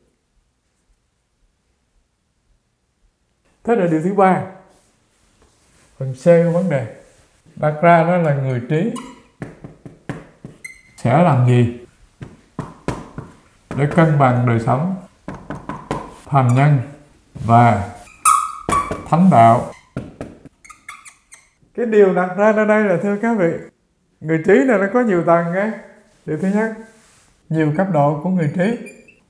Thế là điều thứ ba, phần C của vấn đề đặt ra đó là người trí sẽ làm gì để cân bằng đời sống phàm nhân và thánh đạo. Cái điều đặt ra ở đây là thưa các vị, người trí này nó có nhiều tầng nghe. Điều thứ nhất, nhiều cấp độ của người trí.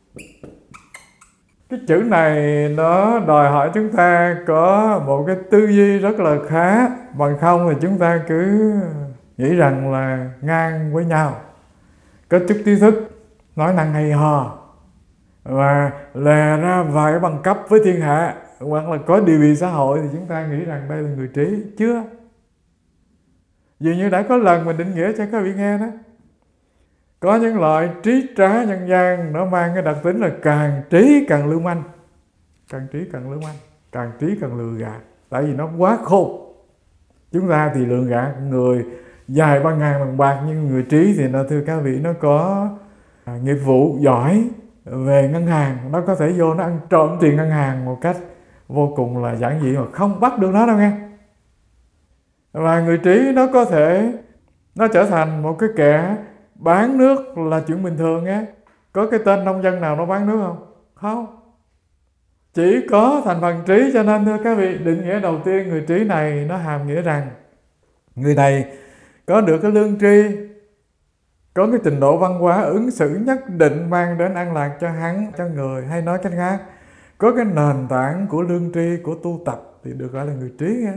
Cái chữ này nó đòi hỏi chúng ta có một cái tư duy rất là khá, bằng không thì chúng ta cứ nghĩ rằng là ngang với nhau, có chút trí thức, nói năng hay ho và lè ra vài bằng cấp với thiên hạ, hoặc là có địa vị xã hội, thì chúng ta nghĩ rằng đây là người trí. Chưa. Dường như đã có lần mình định nghĩa cho các vị nghe đó, có những loại trí trá nhân gian nó mang cái đặc tính là càng trí càng lưu manh, càng trí càng lưu manh, càng trí càng lừa gạt, tại vì nó quá khôn. Chúng ta thì lừa gạt người dài ba ngàn bằng bạc, nhưng người trí thì nó thưa các vị nó có à, nghiệp vụ giỏi về ngân hàng, nó có thể vô nó ăn trộm tiền ngân hàng một cách vô cùng là giản dị mà không bắt được nó đâu nghe. Và người trí nó có thể nó trở thành một cái kẻ bán nước là chuyện bình thường nghe. Có cái tên nông dân nào nó bán nước không? Không. Chỉ có thành phần trí, cho nên thưa các vị, định nghĩa đầu tiên người trí này nó hàm nghĩa rằng người này có được cái lương tri, có cái trình độ văn hóa ứng xử nhất định mang đến an lạc cho hắn, cho người, hay nói cách khác, có cái nền tảng của lương tri, của tu tập thì được gọi là người trí nghe.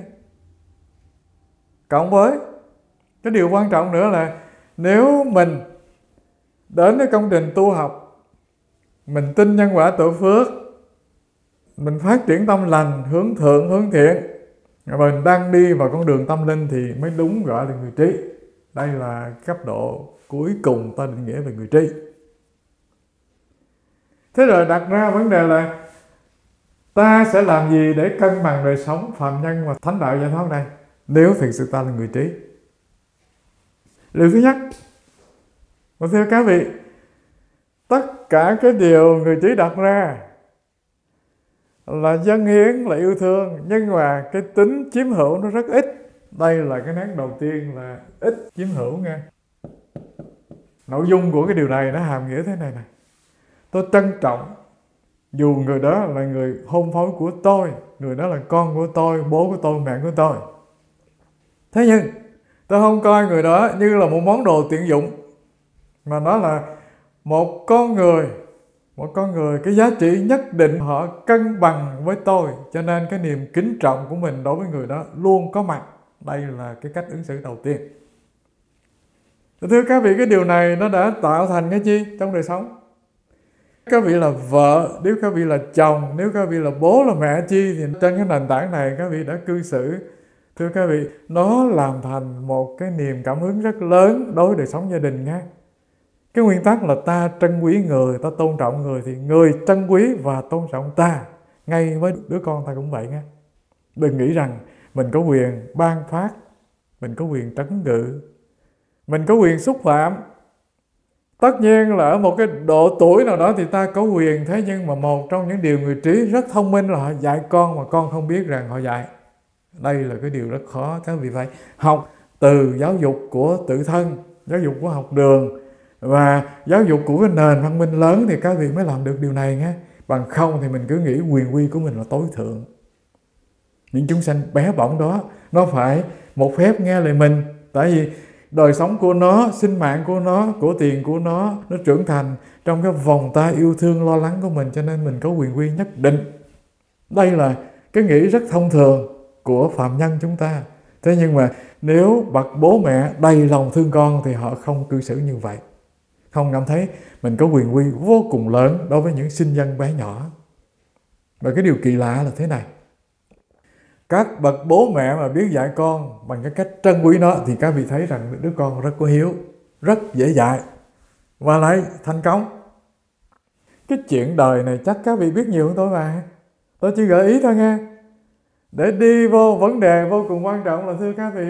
Cộng với cái điều quan trọng nữa là nếu mình đến cái công trình tu học, mình tin nhân quả tội phước, mình phát triển tâm lành, hướng thượng, hướng thiện, mình đang đi vào con đường tâm linh thì mới đúng gọi là người trí. Đây là cấp độ cuối cùng ta định nghĩa về người trí. Thế rồi đặt ra vấn đề là ta sẽ làm gì để cân bằng đời sống phàm nhân và thánh đạo giải thoát này, nếu thực sự ta là người trí. Điều thứ nhất, và thưa các vị, tất cả cái điều người trí đặt ra là dâng hiến, là yêu thương, nhưng mà cái tính chiếm hữu nó rất ít. Đây là cái nét đầu tiên là ít chiếm hữu nghe. Nội dung của cái điều này nó hàm nghĩa thế này này: tôi trân trọng dù người đó là người hôn phối của tôi, người đó là con của tôi, bố của tôi, mẹ của tôi. Thế nhưng tôi không coi người đó như là một món đồ tiện dụng, mà nó là một con người, một con người cái giá trị nhất định họ cân bằng với tôi, cho nên cái niềm kính trọng của mình đối với người đó luôn có mặt. Đây là cái cách ứng xử đầu tiên. Thưa các vị, cái điều này nó đã tạo thành cái chi trong đời sống. Các vị là vợ, nếu các vị là chồng, nếu các vị là bố là mẹ chi, thì trên cái nền tảng này các vị đã cư xử. Thưa các vị, nó làm thành một cái niềm cảm hứng rất lớn đối với đời sống gia đình nha. Cái nguyên tắc là ta trân quý người, ta tôn trọng người, thì người trân quý và tôn trọng ta. Ngay với đứa con ta cũng vậy nha. Đừng nghĩ rằng mình có quyền ban phát, mình có quyền trấn ngự, mình có quyền xúc phạm. Tất nhiên là ở một cái độ tuổi nào đó thì ta có quyền, thế nhưng mà một trong những điều người trí rất thông minh là họ dạy con mà con không biết rằng họ dạy. Đây là cái điều rất khó. Các vị phải học từ giáo dục của tự thân, giáo dục của học đường và giáo dục của cái nền văn minh lớn thì các vị mới làm được điều này nhé. Bằng không thì mình cứ nghĩ quyền uy của mình là tối thượng. Những chúng sanh bé bỏng đó nó phải một phép nghe lời mình, tại vì đời sống của nó, sinh mạng của nó, của tiền của nó, nó trưởng thành trong cái vòng tay yêu thương lo lắng của mình, cho nên mình có quyền uy nhất định. Đây là cái nghĩ rất thông thường của phạm nhân chúng ta. Thế nhưng mà nếu bậc bố mẹ đầy lòng thương con thì họ không cư xử như vậy, không cảm thấy mình có quyền uy vô cùng lớn đối với những sinh dân bé nhỏ. Và cái điều kỳ lạ là thế này: các bậc bố mẹ mà biết dạy con bằng cái cách trân quý nó thì các vị thấy rằng đứa con rất có hiếu, rất dễ dạy và lại thành công. Cái chuyện đời này chắc các vị biết nhiều hơn tôi mà. Tôi chỉ gợi ý thôi nghe. Để đi vô vấn đề vô cùng quan trọng là thưa các vị,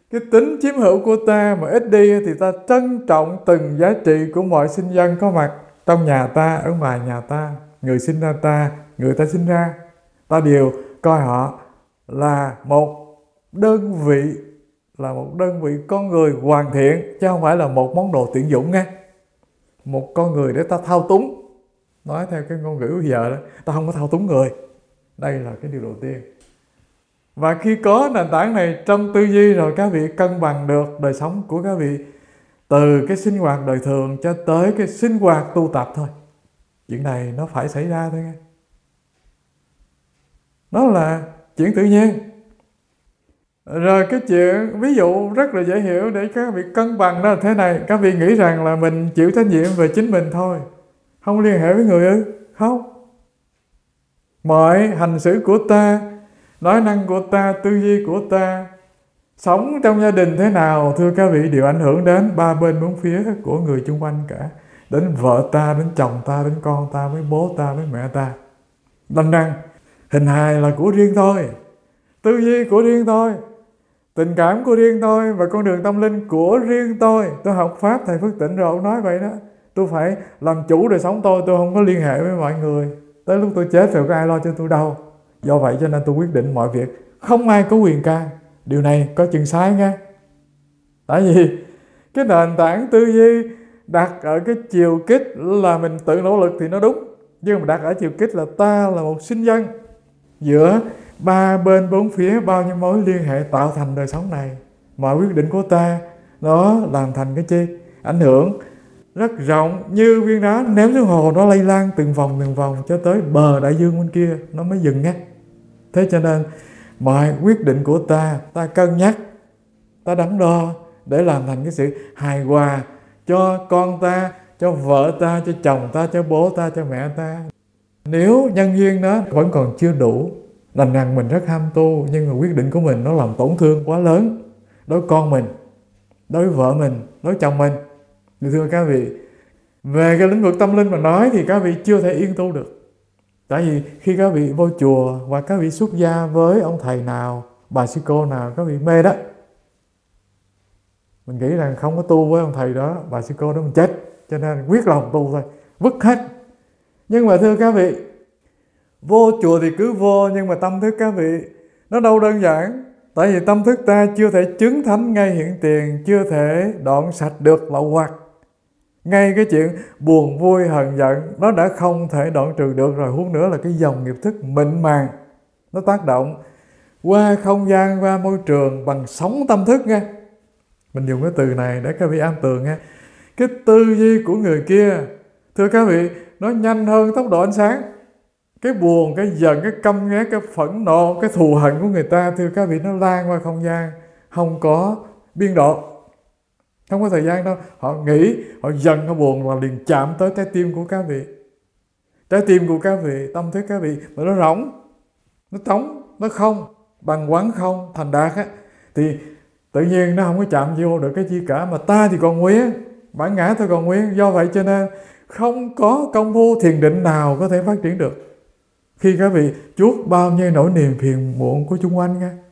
cái tính chiếm hữu của ta mà ít đi thì ta trân trọng từng giá trị của mọi sinh dân có mặt trong nhà ta, ở ngoài nhà ta, người sinh ra ta, người ta sinh ra. Ta đều coi họ là một đơn vị, là một đơn vị con người hoàn thiện, chứ không phải là một món đồ tiện dụng nghe. Một con người để ta thao túng. Nói theo cái ngôn ngữ bây giờ đó, ta không có thao túng người. Đây là cái điều đầu tiên. Và khi có nền tảng này trong tư duy rồi, các vị cân bằng được đời sống của các vị từ cái sinh hoạt đời thường cho tới cái sinh hoạt tu tập thôi. Chuyện này nó phải xảy ra thôi nghe. Nó là chuyện tự nhiên. Rồi cái chuyện ví dụ rất là dễ hiểu để các vị cân bằng đó là thế này. Các vị nghĩ rằng là mình chịu trách nhiệm về chính mình thôi, không liên hệ với người ư? Không. Mọi hành xử của ta, nói năng của ta, tư duy của ta, sống trong gia đình thế nào, thưa các vị, đều ảnh hưởng đến ba bên bốn phía của người chung quanh cả. Đến vợ ta, đến chồng ta, đến con ta, với bố ta, với mẹ ta. Đâm rằng hình hài là của riêng tôi, tư duy của riêng tôi, tình cảm của riêng tôi và con đường tâm linh của riêng tôi. Tôi học Pháp Thầy Phước Tịnh rồi ông nói vậy đó. Tôi phải làm chủ đời sống tôi, tôi không có liên hệ với mọi người. Tới lúc tôi chết rồi có ai lo cho tôi đâu. Do vậy cho nên tôi quyết định mọi việc, không ai có quyền can. Điều này có chừng sai nha. Tại vì cái nền tảng tư duy đặt ở cái chiều kích là mình tự nỗ lực thì nó đúng. Nhưng mà đặt ở chiều kích là ta là một sinh dân, giữa ba bên bốn phía bao nhiêu mối liên hệ tạo thành đời sống này. Mọi quyết định của ta nó làm thành cái chi? Ảnh hưởng rất rộng, như viên đá ném xuống hồ, nó lây lan từng vòng từng vòng cho tới bờ đại dương bên kia nó mới dừng ngắt. Thế cho nên mọi quyết định của ta, ta cân nhắc, ta đắn đo để làm thành cái sự hài hòa cho con ta, cho vợ ta, cho chồng ta, cho bố ta, cho mẹ ta. Nếu nhân duyên đó vẫn còn chưa đủ, đành rằng mình rất ham tu, nhưng mà quyết định của mình nó làm tổn thương quá lớn đối con mình, đối vợ mình, đối chồng mình. Thì thưa các vị, về cái lĩnh vực tâm linh mà nói thì các vị chưa thể yên tu được. Tại vì khi các vị vô chùa hoặc các vị xuất gia với ông thầy nào, bà sư cô nào các vị mê đó, mình nghĩ rằng không có tu với ông thầy đó, bà sư cô đó mình chết, cho nên quyết lòng tu thôi, vứt hết. Nhưng mà thưa các vị, vô chùa thì cứ vô, nhưng mà tâm thức các vị nó đâu đơn giản. Tại vì tâm thức ta chưa thể chứng thánh ngay hiện tiền, chưa thể đoạn sạch được lậu hoặc. Ngay cái chuyện buồn vui hờn giận nó đã không thể đoạn trừ được rồi, huống nữa là cái dòng nghiệp thức mịn màng nó tác động qua không gian, qua môi trường bằng sóng tâm thức nha. Mình dùng cái từ này để các vị am tường nha. Cái tư duy của người kia, thưa các vị, nó nhanh hơn tốc độ ánh sáng. Cái buồn, cái giận, cái căm ghét, cái phẫn nộ, cái thù hận của người ta, thưa các vị, nó lan qua không gian, không có biên độ, không có thời gian đâu. Họ nghĩ, họ giận, họ buồn và liền chạm tới trái tim của các vị. Trái tim của các vị, tâm thức các vị, mà nó rỗng, nó trống, nó không, bằng quán không, thành đạt á, thì tự nhiên nó không có chạm vô được cái chi cả. Mà ta thì còn nguyên, bản ngã tôi còn nguyên. Do vậy cho nên không có công phu thiền định nào có thể phát triển được khi các vị chuốc bao nhiêu nỗi niềm phiền muộn của chung quanh nha.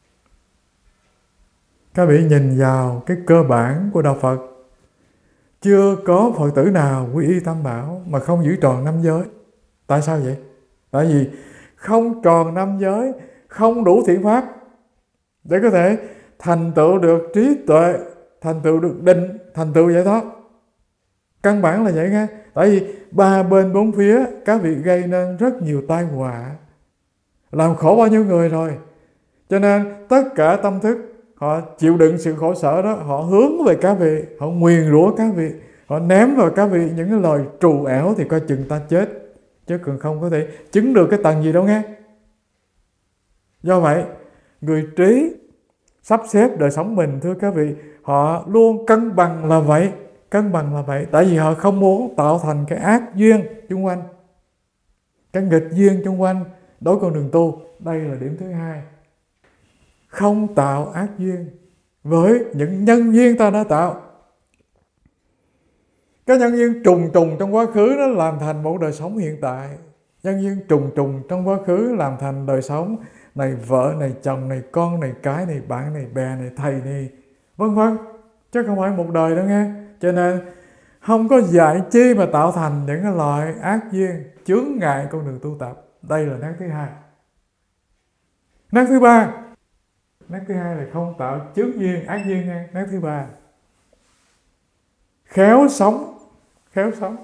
Các vị nhìn vào cái cơ bản của đạo Phật, chưa có Phật tử nào quy y Tam Bảo mà không giữ tròn năm giới. Tại sao vậy? Tại vì không tròn năm giới, không đủ thiện pháp để có thể thành tựu được trí tuệ, thành tựu được định, thành tựu giải thoát. Căn bản là vậy nghe. Tại vì ba bên bốn phía các vị gây nên rất nhiều tai họa, làm khổ bao nhiêu người rồi. Cho nên tất cả tâm thức họ chịu đựng sự khổ sở đó, họ hướng về các vị, họ nguyền rủa các vị, họ ném vào các vị những cái lời trù ảo, thì coi chừng ta chết, chứ còn không có thể chứng được cái tầng gì đâu nghe. Do vậy, người trí sắp xếp đời sống mình, thưa các vị, họ luôn cân bằng là vậy. Cân bằng là vậy. Tại vì họ không muốn tạo thành cái ác duyên chung quanh, cái nghịch duyên chung quanh đối con đường tu. Đây là điểm thứ hai. Không tạo ác duyên với những nhân duyên ta đã tạo. Cái nhân duyên trùng trùng trong quá khứ nó làm thành một đời sống hiện tại. Nhân duyên trùng trùng trong quá khứ làm thành đời sống này vợ, này chồng, này con, này cái, này bạn, này bè, này thầy, này vân vân, chứ không phải một đời đâu nghe. Cho nên không có dạy chi mà tạo thành những cái loại ác duyên chướng ngại con đường tu tập. Đây là nét thứ hai. Nét thứ ba, nét thứ hai là không tạo chướng duyên ác duyên nghe. Nét thứ ba, khéo sống, khéo sống.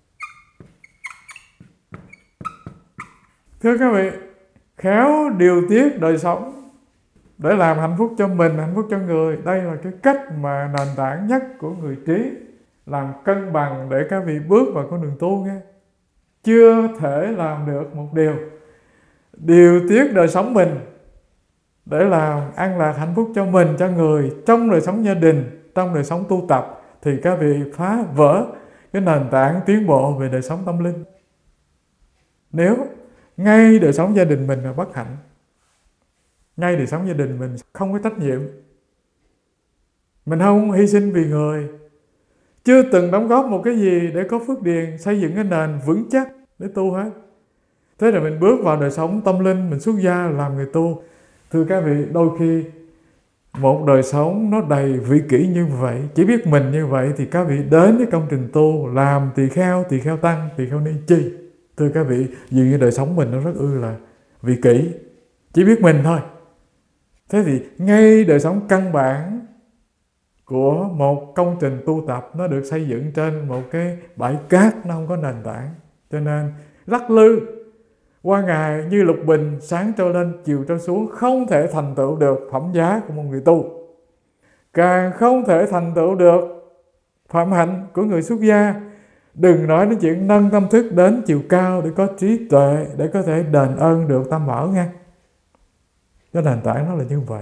Thưa các vị, khéo điều tiết đời sống để làm hạnh phúc cho mình, hạnh phúc cho người. Đây là cái cách mà nền tảng nhất của người trí, làm cân bằng để các vị bước vào con đường tu nghe. Chưa thể làm được một điều điều tiết đời sống mình để làm an lạc hạnh phúc cho mình, cho người, trong đời sống gia đình, trong đời sống tu tập, thì các vị phá vỡ cái nền tảng tiến bộ về đời sống tâm linh. Nếu ngay đời sống gia đình mình là bất hạnh, ngay đời sống gia đình mình không có trách nhiệm, mình không hy sinh vì người, chưa từng đóng góp một cái gì để có phước điền, xây dựng cái nền vững chắc để tu hết. Thế rồi mình bước vào đời sống tâm linh, mình xuất gia làm người tu. Thưa các vị, đôi khi một đời sống nó đầy vị kỷ như vậy, chỉ biết mình như vậy, thì các vị đến với công trình tu làm tỳ kheo, tỳ kheo tăng, tỳ kheo ni chi. Thưa các vị, dường như đời sống mình nó rất ư là vị kỷ, chỉ biết mình thôi. Thế thì ngay đời sống căn bản của một công trình tu tập nó được xây dựng trên một cái bãi cát, nó không có nền tảng, cho nên lắc lư qua ngày như lục bình, sáng trôi lên chiều trôi xuống, không thể thành tựu được phẩm giá của một người tu, càng không thể thành tựu được phạm hạnh của người xuất gia. Đừng nói đến chuyện nâng tâm thức đến chiều cao để có trí tuệ, để có thể đền ơn được tam bảo nghe. Cái nền tảng nó là như vậy.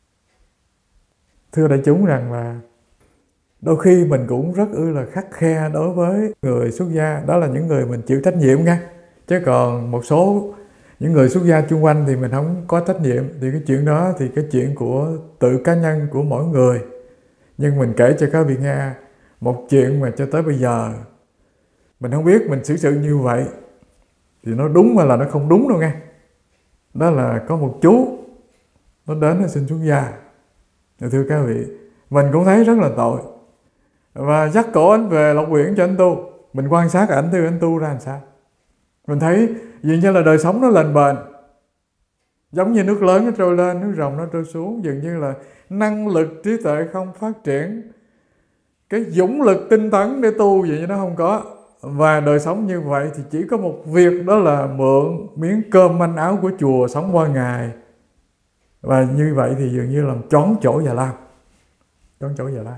Thưa đại chúng rằng là đôi khi mình cũng rất ư là khắt khe đối với người xuất gia. Đó là những người mình chịu trách nhiệm nha. Chứ còn một số những người xuất gia chung quanh thì mình không có trách nhiệm. Thì cái chuyện đó thì cái chuyện của tự cá nhân của mỗi người. Nhưng mình kể cho các vị nghe một chuyện mà cho tới bây giờ mình không biết mình xử sự như vậy thì nó đúng mà là nó không đúng đâu nghe. Đó là có một chú nó đến nó xin xuất gia. Thưa các vị, mình cũng thấy rất là tội, và dắt cổ anh về Lộc Uyển cho anh tu. Mình quan sát ảnh từ anh tu ra làm sao, mình thấy dường như là đời sống nó lềnh bềnh, giống như nước lớn nó trôi lên, nước rồng nó trôi xuống. Dường như là năng lực trí tuệ không phát triển, cái dũng lực tinh tấn để tu vậy nó không có. Và đời sống như vậy thì chỉ có một việc, đó là mượn miếng cơm manh áo của chùa sống qua ngày. Và như vậy thì dường như làm chón chỗ Già Lam, chón chỗ Già Lam.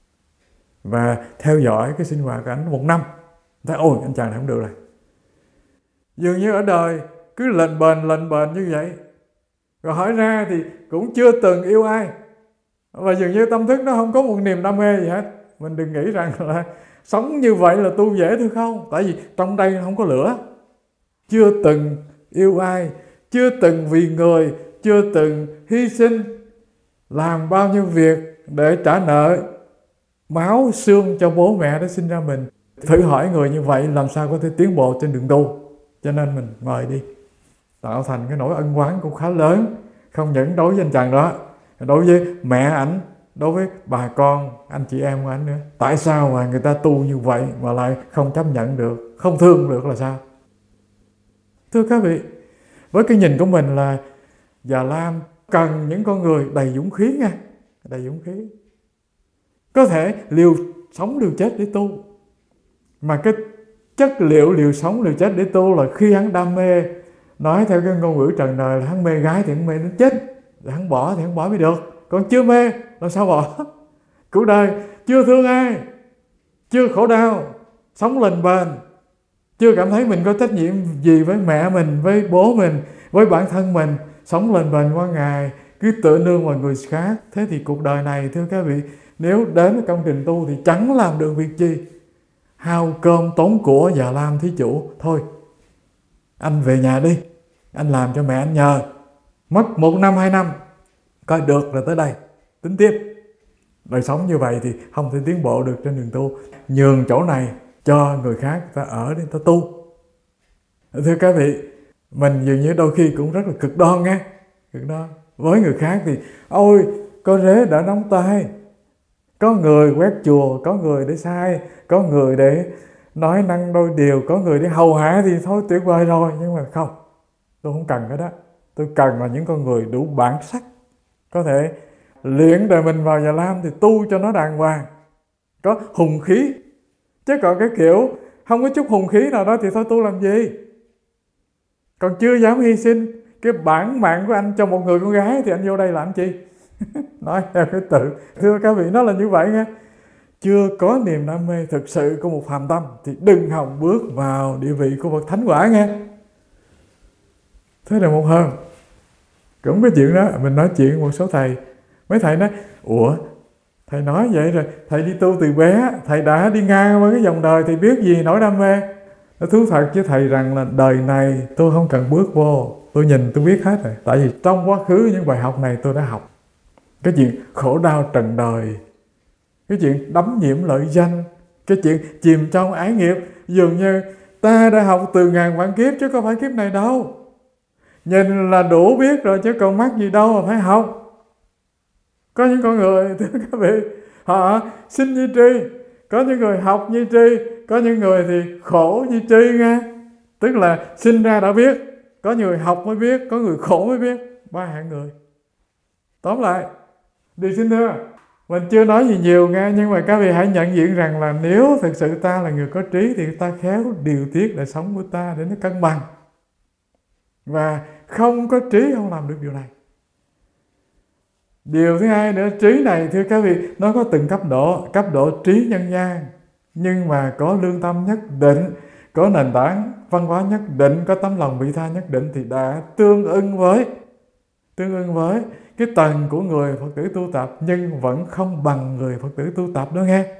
Và theo dõi cái sinh hoạt của anh một năm, thấy ôi anh chàng này không được rồi. Dường như ở đời cứ lềnh bềnh lềnh bềnh như vậy. Rồi hỏi ra thì cũng chưa từng yêu ai, và dường như tâm thức nó không có một niềm đam mê gì hết. Mình đừng nghĩ rằng là sống như vậy là tu dễ thôi không. Tại vì trong đây không có lửa. Chưa từng yêu ai, chưa từng vì người, chưa từng hy sinh, làm bao nhiêu việc để trả nợ máu xương cho bố mẹ đã sinh ra mình. Thử hỏi người như vậy làm sao có thể tiến bộ trên đường tu. Cho nên mình mời đi, tạo thành cái nỗi ân oán cũng khá lớn. Không những đối với anh chàng đó, đối với mẹ ảnh, đối với bà con, anh chị em của anh nữa. Tại sao mà người ta tu như vậy mà lại không chấp nhận được, không thương được là sao? Thưa các vị, với cái nhìn của mình là Già Lam cần những con người đầy dũng khí nha, đầy dũng khí, có thể liều sống liều chết để tu. Mà cái chất liệu liều sống liều chết để tu là khi hắn đam mê, nói theo cái ngôn ngữ trần đời là hắn mê gái thì hắn mê đến chết, rồi hắn bỏ thì hắn bỏ mới được. Còn chưa mê làm sao bỏ? Cuộc đời chưa thương ai, chưa khổ đau, sống lềnh bềnh, chưa cảm thấy mình có trách nhiệm gì với mẹ mình, với bố mình, với bản thân mình, sống lềnh bềnh qua ngày, cứ tựa nương vào người khác. Thế thì cuộc đời này thưa các vị, nếu đến với công trình tu thì chẳng làm được việc gì. Hao cơm tốn của Già Lam thí chủ, thôi anh về nhà đi, anh làm cho mẹ anh nhờ, mất một năm hai năm coi được rồi tới đây tính tiếp. Đời sống như vậy thì không thể tiến bộ được trên đường tu. Nhường chỗ này cho người khác, ta ở để ta tu. Thưa các vị, mình dường như đôi khi cũng rất là cực đoan nghe. Việc đó. Với người khác thì ôi có rế đỡ nóng tay, có người quét chùa, có người để sai, có người để nói năng đôi điều, có người để hầu hạ thì thôi tuyệt vời rồi. Nhưng mà không, tôi không cần cái đó. Tôi cần là những con người đủ bản sắc, có thể luyện đời mình vào Già Lam thì tu cho nó đàng hoàng, có hùng khí. Chứ còn cái kiểu không có chút hùng khí nào đó thì thôi tu làm gì. Còn chưa dám hy sinh cái bản mạng của anh cho một người con gái thì anh vô đây làm chi? Nói theo cái tự. Thưa các vị, nó là như vậy nha. Chưa có niềm đam mê thực sự của một phàm tâm thì đừng hòng bước vào địa vị của bậc thánh quả nghe. Thế là một hôm cũng cái chuyện đó, mình nói chuyện một số thầy. Mấy thầy nói, ủa thầy nói vậy rồi, thầy đi tu từ bé, thầy đã đi ngang qua cái dòng đời, thầy biết gì nỗi đam mê. Nó thú thật với thầy rằng là đời này tôi không cần bước vô, tôi nhìn tôi biết hết rồi. Tại vì trong quá khứ những bài học này tôi đã học. Cái chuyện khổ đau trần đời, cái chuyện đắm nhiễm lợi danh, cái chuyện chìm trong ái nghiệp, dường như ta đã học từ ngàn vạn kiếp chứ không phải kiếp này đâu. Nhìn là đủ biết rồi chứ còn mắc gì đâu mà phải học. Có những con người, thưa các vị, họ sinh nhi tri, có những người học nhi tri, có những người thì khổ nhi tri nghe. Tức là sinh ra đã biết, có người học mới biết, có người khổ mới biết. Ba hạng người. Tóm lại, điều xin thưa, mình chưa nói gì nhiều nghe, nhưng mà các vị hãy nhận diện rằng là nếu thực sự ta là người có trí thì ta khéo điều tiết đời sống của ta để nó cân bằng. Và không có trí không làm được điều này. Điều thứ hai nữa, trí này thưa các vị, nó có từng cấp độ, cấp độ trí nhân gian, nhưng mà có lương tâm nhất định, có nền tảng văn hóa nhất định, có tấm lòng vị tha nhất định thì đã tương ưng với tương ưng với cái tầng của người Phật tử tu tập, nhưng vẫn không bằng người Phật tử tu tập đó nghe.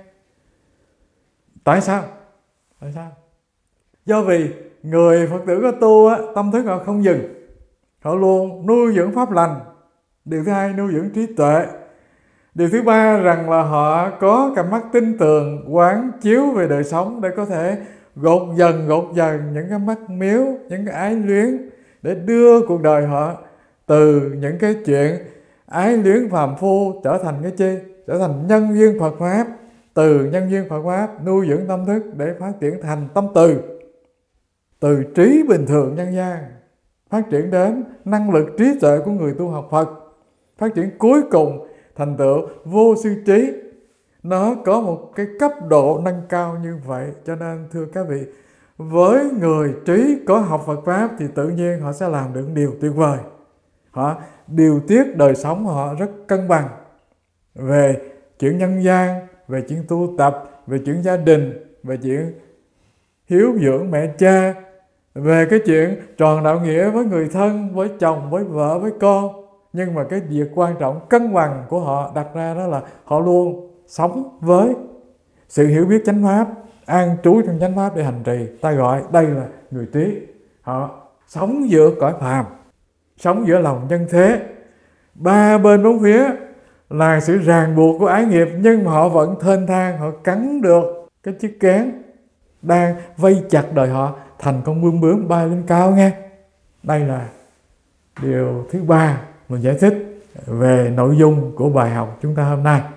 Tại sao? Tại sao? Do vì người Phật tử có tu á, tâm thức họ không dừng, họ luôn nuôi dưỡng pháp lành. Điều thứ hai, nuôi dưỡng trí tuệ. Điều thứ ba rằng là họ có cặp mắt tinh tường, quán chiếu về đời sống để có thể gột dần gột dần những cái mắc miếu, những cái ái luyến, để đưa cuộc đời họ từ những cái chuyện ái luyến phàm phu trở thành cái chi? Trở thành nhân duyên Phật Pháp. Từ nhân duyên Phật Pháp nuôi dưỡng tâm thức để phát triển thành tâm từ. Từ trí bình thường nhân gian phát triển đến năng lực trí tuệ của người tu học Phật, phát triển cuối cùng thành tựu vô sư trí. Nó có một cái cấp độ nâng cao như vậy. Cho nên thưa các vị, với người trí có học Phật Pháp thì tự nhiên họ sẽ làm được điều tuyệt vời. Họ điều tiết đời sống họ rất cân bằng. Về chuyện nhân gian, về chuyện tu tập, về chuyện gia đình, về chuyện hiếu dưỡng mẹ cha, về cái chuyện tròn đạo nghĩa với người thân, với chồng, với vợ, với con. Nhưng mà cái việc quan trọng cân bằng của họ đặt ra đó là họ luôn sống với sự hiểu biết chánh pháp, an trú trong chánh pháp để hành trì. Ta gọi đây là người trí. Họ sống giữa cõi phàm, sống giữa lòng nhân thế. Ba bên bốn phía là sự ràng buộc của ái nghiệp, nhưng mà họ vẫn thênh thang, họ cắn được cái chiếc kén đang vây chặt đời họ thành con bướm bướm bay lên cao nghe. Đây là điều thứ ba mình giải thích về nội dung của bài học chúng ta hôm nay.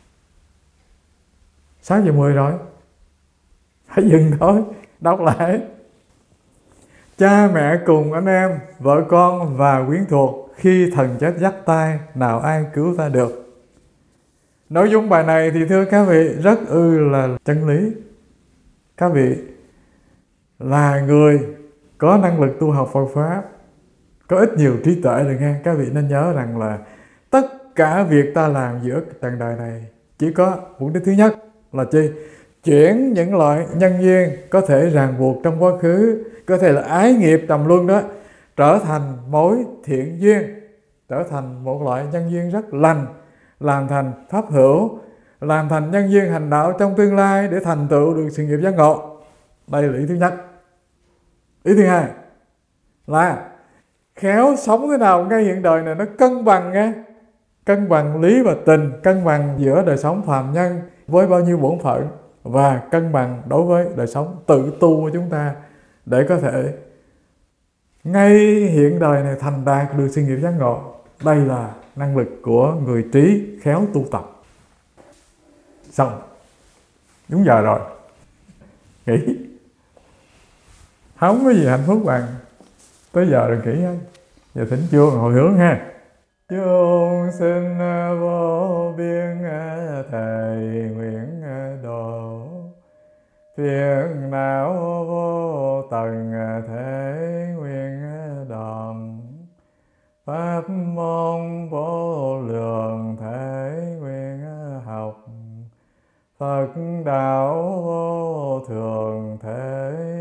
Sáu giờ mười rồi, hãy dừng thôi, đọc lại. Cha mẹ cùng anh em, vợ con và quyến thuộc, khi thần chết dắt tay, nào ai cứu ta được. Nội dung bài này thì thưa các vị rất ư là chân lý. Các vị là người có năng lực tu học Phật Pháp, có ít nhiều trí tuệ rồi nghe. Các vị nên nhớ rằng là tất cả việc ta làm giữa trần đời này chỉ có mục đích thứ nhất là chi? Chuyển những loại nhân duyên có thể ràng buộc trong quá khứ, có thể là ái nghiệp trầm luân đó, trở thành mối thiện duyên, trở thành một loại nhân duyên rất lành, làm thành pháp hữu, làm thành nhân duyên hành đạo trong tương lai để thành tựu được sự nghiệp giác ngộ. Đây là ý thứ nhất. Ý thứ hai là khéo sống thế nào ngay hiện đời này nó cân bằng nghe. Cân bằng lý và tình, cân bằng giữa đời sống phàm nhân với bao nhiêu bổn phận, và cân bằng đối với đời sống tự tu của chúng ta để có thể ngay hiện đời này thành đạt được sự nghiệp giác ngộ. Đây là năng lực của người trí khéo tu tập. Xong, đúng giờ rồi, nghỉ. Không có gì hạnh phúc bằng tới giờ rồi nghỉ thôi. Giờ thỉnh chuông hồi hướng ha. Chúng sinh vô biên thầy nguyện độ, phiền não vô tận thể nguyện đoạn, pháp môn vô lượng thể nguyện học, Phật đạo vô thường thể